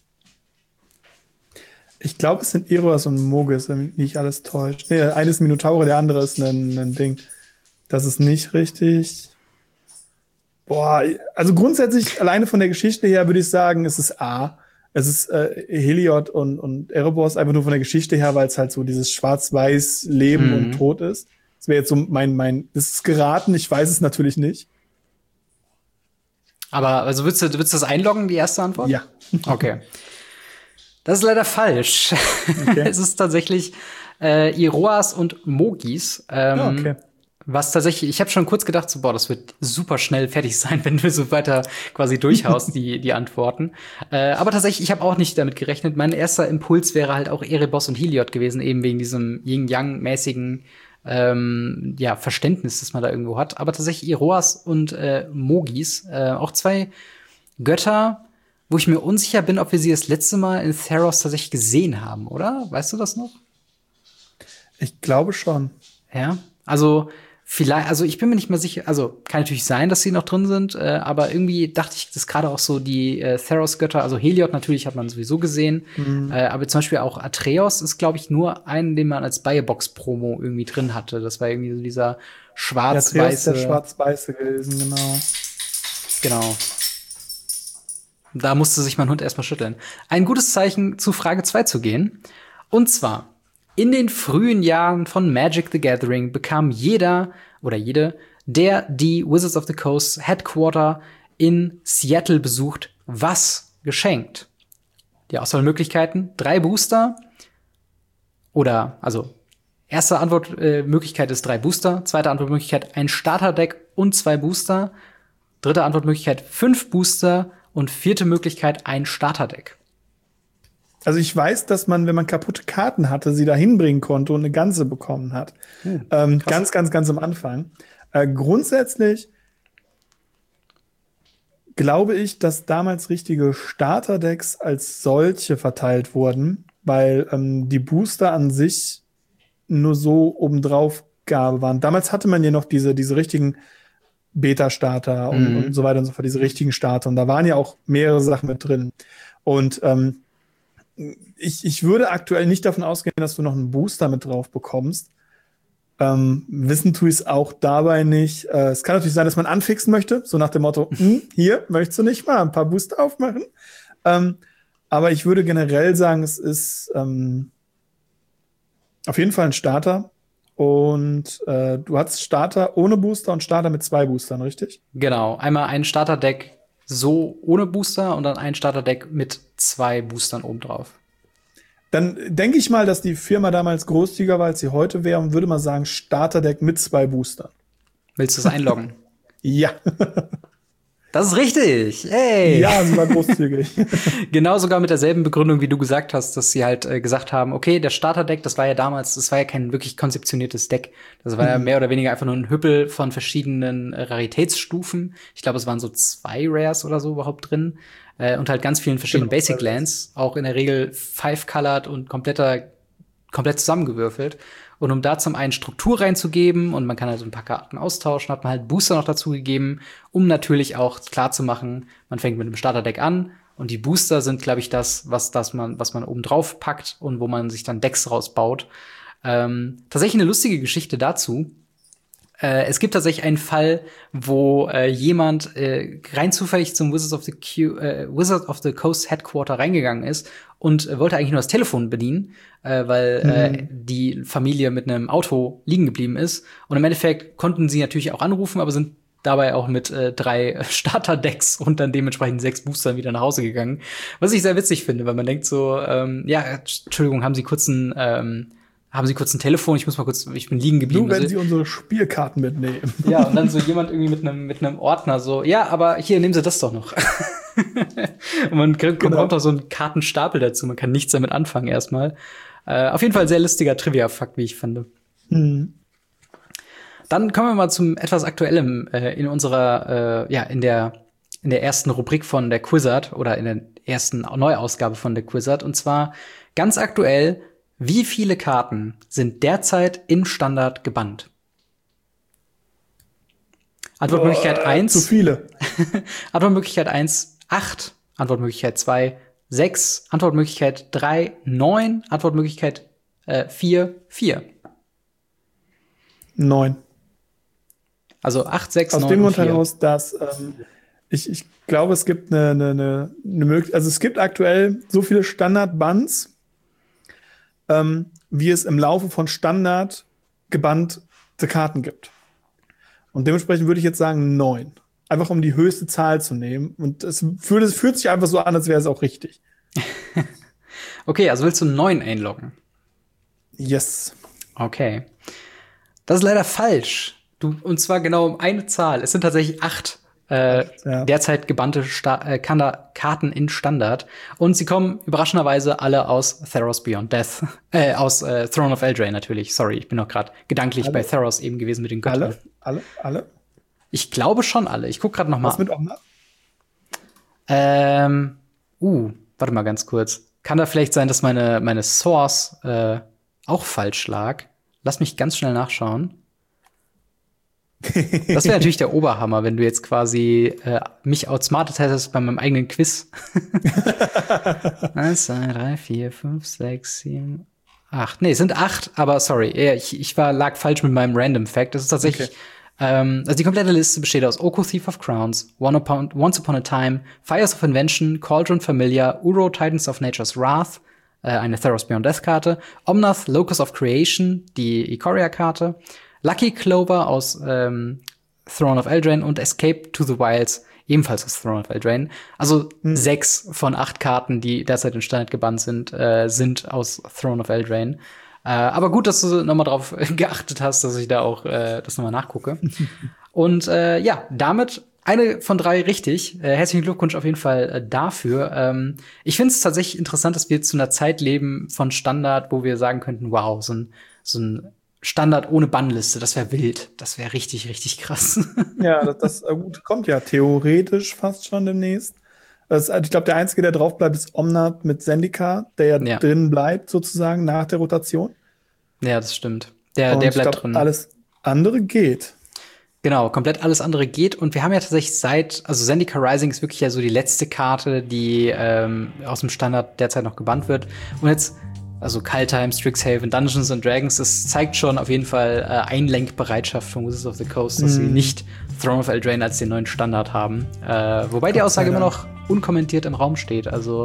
Ich glaube, es sind Iroas und Mogis, wenn mich nicht alles täuscht. Nee, eine ist Minotaure, der andere ist ein, ein Ding. Das ist nicht richtig. Boah, also grundsätzlich, alleine von der Geschichte her würde ich sagen, es ist A. Es ist äh, Heliod und, und Erebos, einfach nur von der Geschichte her, weil es halt so dieses schwarz-weiß Leben Mhm. und Tod ist. Das wäre jetzt so mein, mein, das ist geraten, ich weiß es natürlich nicht. Aber also würdest du, würdest du das einloggen, die erste Antwort? Ja. Okay. Das ist leider falsch. Okay. Es ist tatsächlich äh, Iroas und Mogis. Ähm, Ja, okay. Was tatsächlich, ich habe schon kurz gedacht, so, boah, das wird super schnell fertig sein, wenn du so weiter quasi durchhaust, die, die Antworten. Äh, aber tatsächlich, ich habe auch nicht damit gerechnet. Mein erster Impuls wäre halt auch Erebos und Heliod gewesen, eben wegen diesem Yin-Yang-mäßigen ähm, ja, Verständnis, das man da irgendwo hat. Aber tatsächlich Iroas und äh, Mogis, äh, auch zwei Götter, wo ich mir unsicher bin, ob wir sie das letzte Mal in Theros tatsächlich gesehen haben, oder? Weißt du das noch? Ich glaube schon. Ja, also vielleicht, also ich bin mir nicht mehr sicher, also kann natürlich sein, dass sie noch drin sind, äh, aber irgendwie dachte ich, dass gerade auch so die äh, Theros-Götter, also Heliod natürlich hat man sowieso gesehen, Mhm. äh, aber zum Beispiel auch Atreus ist, glaube ich, nur einen, den man als Buyerbox-Promo irgendwie drin hatte. Das war irgendwie so dieser Ja, schwarz-weiße. ist der schwarz-weiße gewesen, genau. Genau. Da musste sich mein Hund erstmal schütteln. Ein gutes Zeichen, zu Frage zwei zu gehen. Und zwar, in den frühen Jahren von Magic the Gathering bekam jeder oder jede, der die Wizards of the Coast Headquarter in Seattle besucht, was geschenkt? Die Auswahlmöglichkeiten, drei Booster oder, also, erste Antwortmöglichkeit ist drei Booster, zweite Antwortmöglichkeit ein Starterdeck und zwei Booster, dritte Antwortmöglichkeit fünf Booster und vierte Möglichkeit ein Starterdeck. Also ich weiß, dass man, wenn man kaputte Karten hatte, sie da hinbringen konnte und eine ganze bekommen hat. Hm, ähm, ganz, ganz, ganz am Anfang. Äh, grundsätzlich glaube ich, dass damals richtige Starterdecks als solche verteilt wurden, weil ähm, die Booster an sich nur so obendrauf Gabe waren. Damals hatte man ja noch diese, diese richtigen Beta-Starter und, Mhm. und so weiter und so fort, diese richtigen Starter. Und da waren ja auch mehrere Sachen mit drin. Und ähm, ich, ich würde aktuell nicht davon ausgehen, dass du noch einen Booster mit drauf bekommst. Ähm, wissen tue ich es auch dabei nicht. Äh, es kann natürlich sein, dass man anfixen möchte, so nach dem Motto, hm, hier, möchtest du nicht mal ein paar Booster aufmachen? Ähm, aber ich würde generell sagen, es ist ähm, auf jeden Fall ein Starter. Und äh, du hast Starter ohne Booster und Starter mit zwei Boostern, richtig? Genau, einmal ein Starterdeck so ohne Booster und dann ein Starterdeck mit zwei Boostern obendrauf. Dann denke ich mal, dass die Firma damals großzügiger war, als sie heute wäre und würde mal sagen, Starterdeck mit zwei Boostern. Willst du es einloggen? Ja. Das ist richtig. Hey. Ja, sie war großzügig. Genau, sogar mit derselben Begründung, wie du gesagt hast, dass sie halt äh, gesagt haben, okay, das Starterdeck, das war ja damals, das war ja kein wirklich konzeptioniertes Deck. Das war ja mehr oder weniger einfach nur ein Hüppel von verschiedenen äh, Raritätsstufen. Ich glaube, es waren so zwei Rares oder so überhaupt drin. Äh, und halt ganz vielen verschiedenen Genau, Basic Lands, auch in der Regel five-colored und kompletter, komplett zusammengewürfelt. Und um da zum einen Struktur reinzugeben und man kann halt so ein paar Karten austauschen, hat man halt Booster noch dazu gegeben, um natürlich auch klar zu machen, man fängt mit einem Starterdeck an und die Booster sind, glaube ich, das, was das man, was man oben drauf packt und wo man sich dann Decks rausbaut. Ähm, tatsächlich eine lustige Geschichte dazu. Äh, es gibt tatsächlich einen Fall, wo äh, jemand äh, rein zufällig zum Wizards of the Q, äh, Wizards of the Coast Headquarter reingegangen ist und äh, wollte eigentlich nur das Telefon bedienen, äh, weil Mhm. äh, die Familie mit einem Auto liegen geblieben ist. Und im Endeffekt konnten sie natürlich auch anrufen, aber sind dabei auch mit äh, drei Starterdecks und dann dementsprechend sechs Boostern wieder nach Hause gegangen. Was ich sehr witzig finde, weil man denkt so, ähm, ja, Entschuldigung, haben Sie kurz ein ähm, haben Sie kurz ein Telefon? Ich muss mal kurz, ich bin liegen geblieben. Nur wenn Also, Sie unsere Spielkarten mitnehmen. ja, und dann so jemand irgendwie mit einem mit einem Ordner so, ja, aber hier, nehmen Sie das doch noch. Und man kriegt, Genau. bekommt auch so einen Kartenstapel dazu. Man kann nichts damit anfangen erstmal. Äh, auf jeden Fall sehr lustiger Trivia-Fakt, wie ich finde. Mhm. Dann kommen wir mal zum etwas Aktuellem äh, in unserer, äh, ja, in der in der ersten Rubrik von der Quizzard oder in der ersten Neuausgabe von der Quizzard. Und zwar ganz aktuell, wie viele Karten sind derzeit in Standard gebannt? Antwortmöglichkeit Boah, eins. Zu viele. Antwortmöglichkeit eins, acht. Antwortmöglichkeit zwei, sechs. Antwortmöglichkeit drei, neun. Antwortmöglichkeit äh, vier, vier. Neun. Also acht, sechs, Aus neun dem und Grund vier. heraus, dass ähm, ich, ich glaube, es gibt eine, eine, eine, eine Möglichkeit, also es gibt aktuell so viele Standard-Bands, ähm, wie es im Laufe von Standard gebannte Karten gibt. Und dementsprechend würde ich jetzt sagen neun. Einfach um die höchste Zahl zu nehmen. Und es fühlt, es fühlt sich einfach so an, als wäre es auch richtig. Okay, also willst du neun einloggen? Yes. Okay. Das ist leider falsch. Du, und zwar genau um eine Zahl. Es sind tatsächlich acht äh, Ja. derzeit gebannte Sta äh, Kanda- Karten in Standard. Und sie kommen überraschenderweise alle aus Theros Beyond Death. Äh, aus äh, Throne of Eldraine natürlich. Sorry, ich bin noch gerade gedanklich Alle? bei Theros eben gewesen mit den Göttern. Alle? Alle? Alle? Ich glaube schon alle. Ich guck gerade noch mal. Was mit Omna? Ähm, uh, warte mal ganz kurz. Kann da vielleicht sein, dass meine, meine Source äh, auch falsch lag? Lass mich ganz schnell nachschauen. Das wäre natürlich der Oberhammer, wenn du jetzt quasi äh, mich outsmartet hättest bei meinem eigenen Quiz. Eins, zwei, drei, vier, fünf, sechs, sieben, acht. Nee, es sind acht, aber sorry, ja, ich, ich war, lag falsch mit meinem Random Fact. Das ist tatsächlich, Okay. ähm, also die komplette Liste besteht aus Oko Thief of Crowns, One upon, Once Upon a Time, Fires of Invention, Cauldron Familiar, Uro Titans of Nature's Wrath, äh, eine Theros Beyond Death Karte, Omnath Locus of Creation, die Ikoria Karte, Lucky Clover aus ähm, Throne of Eldraine und Escape to the Wilds, ebenfalls aus Throne of Eldraine. Also Hm. sechs von acht Karten, die derzeit in Standard gebannt sind, äh, sind aus Throne of Eldraine. Äh, aber gut, dass du noch mal drauf geachtet hast, dass ich da auch äh, das noch mal nachgucke. Und äh, ja, damit eine von drei richtig. Äh, herzlichen Glückwunsch auf jeden Fall äh, dafür. Ähm, ich finde es tatsächlich interessant, dass wir zu einer Zeit leben von Standard, wo wir sagen könnten, wow, so ein, so ein Standard ohne Bannliste, das wäre wild. Das wäre richtig, richtig krass. Ja, das, das äh, gut, kommt ja theoretisch fast schon demnächst. Das, ich glaube, der Einzige, der drauf bleibt, ist Omnath mit Zendika, der ja, Ja. drin bleibt, sozusagen, nach der Rotation. Ja, das stimmt. Der, Und der ich bleibt glaub, drin. alles andere geht. Genau, komplett alles andere geht. Und wir haben ja tatsächlich seit, also Zendika Rising ist wirklich ja so die letzte Karte, die ähm, aus dem Standard derzeit noch gebannt wird. Und jetzt, also Kaldheim, Strixhaven, Dungeons and Dragons, das zeigt schon auf jeden Fall äh, Einlenkbereitschaft von Wizards of the Coast, dass Mhm. sie nicht Throne of Eldraine als den neuen Standard haben. Äh, wobei die Gott Aussage sei immer Dank. noch unkommentiert im Raum steht. Also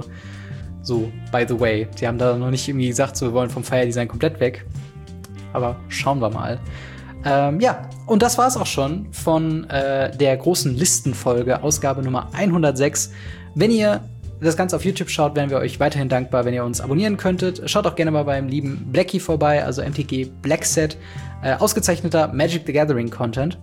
so, by the way. Sie haben da noch nicht irgendwie gesagt, so, wir wollen vom Fire Design komplett weg. Aber schauen wir mal. Ähm, ja, und das war's auch schon von äh, der großen Listenfolge, Ausgabe Nummer hundertsechs. Wenn ihr das Ganze auf YouTube schaut, wären wir euch weiterhin dankbar, wenn ihr uns abonnieren könntet. Schaut auch gerne mal beim lieben Blackie vorbei, also M T G Blackset, äh, ausgezeichneter Magic the Gathering Content.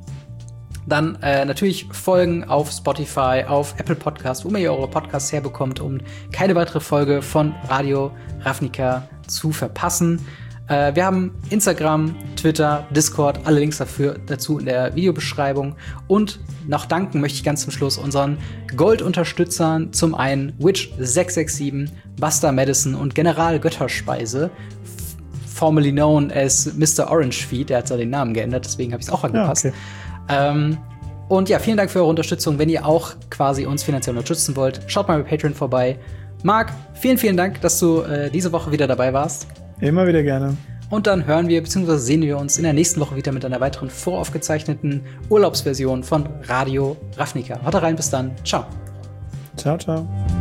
Dann äh, natürlich folgen auf Spotify, auf Apple Podcasts, wo ihr eure Podcasts herbekommt, um keine weitere Folge von Radio Ravnica zu verpassen. Äh, wir haben Instagram, Twitter, Discord, alle Links dafür dazu in der Videobeschreibung. Und noch danken möchte ich ganz zum Schluss unseren Gold-Unterstützern. Zum einen Witch sechs sechs sieben, Buster Madison und General Götterspeise, f- formerly known as Mister Orange Feed. Der hat zwar den Namen geändert, deswegen habe ich es auch angepasst. okay. Ähm, und ja, vielen Dank für eure Unterstützung. Wenn ihr auch quasi uns finanziell unterstützen wollt, schaut mal bei Patreon vorbei. Marc, vielen, vielen Dank, dass du äh, diese Woche wieder dabei warst. Immer wieder gerne. Und dann hören wir bzw. sehen wir uns in der nächsten Woche wieder mit einer weiteren voraufgezeichneten Urlaubsversion von Radio Ravnica. Haut rein, bis dann. Ciao. Ciao, ciao.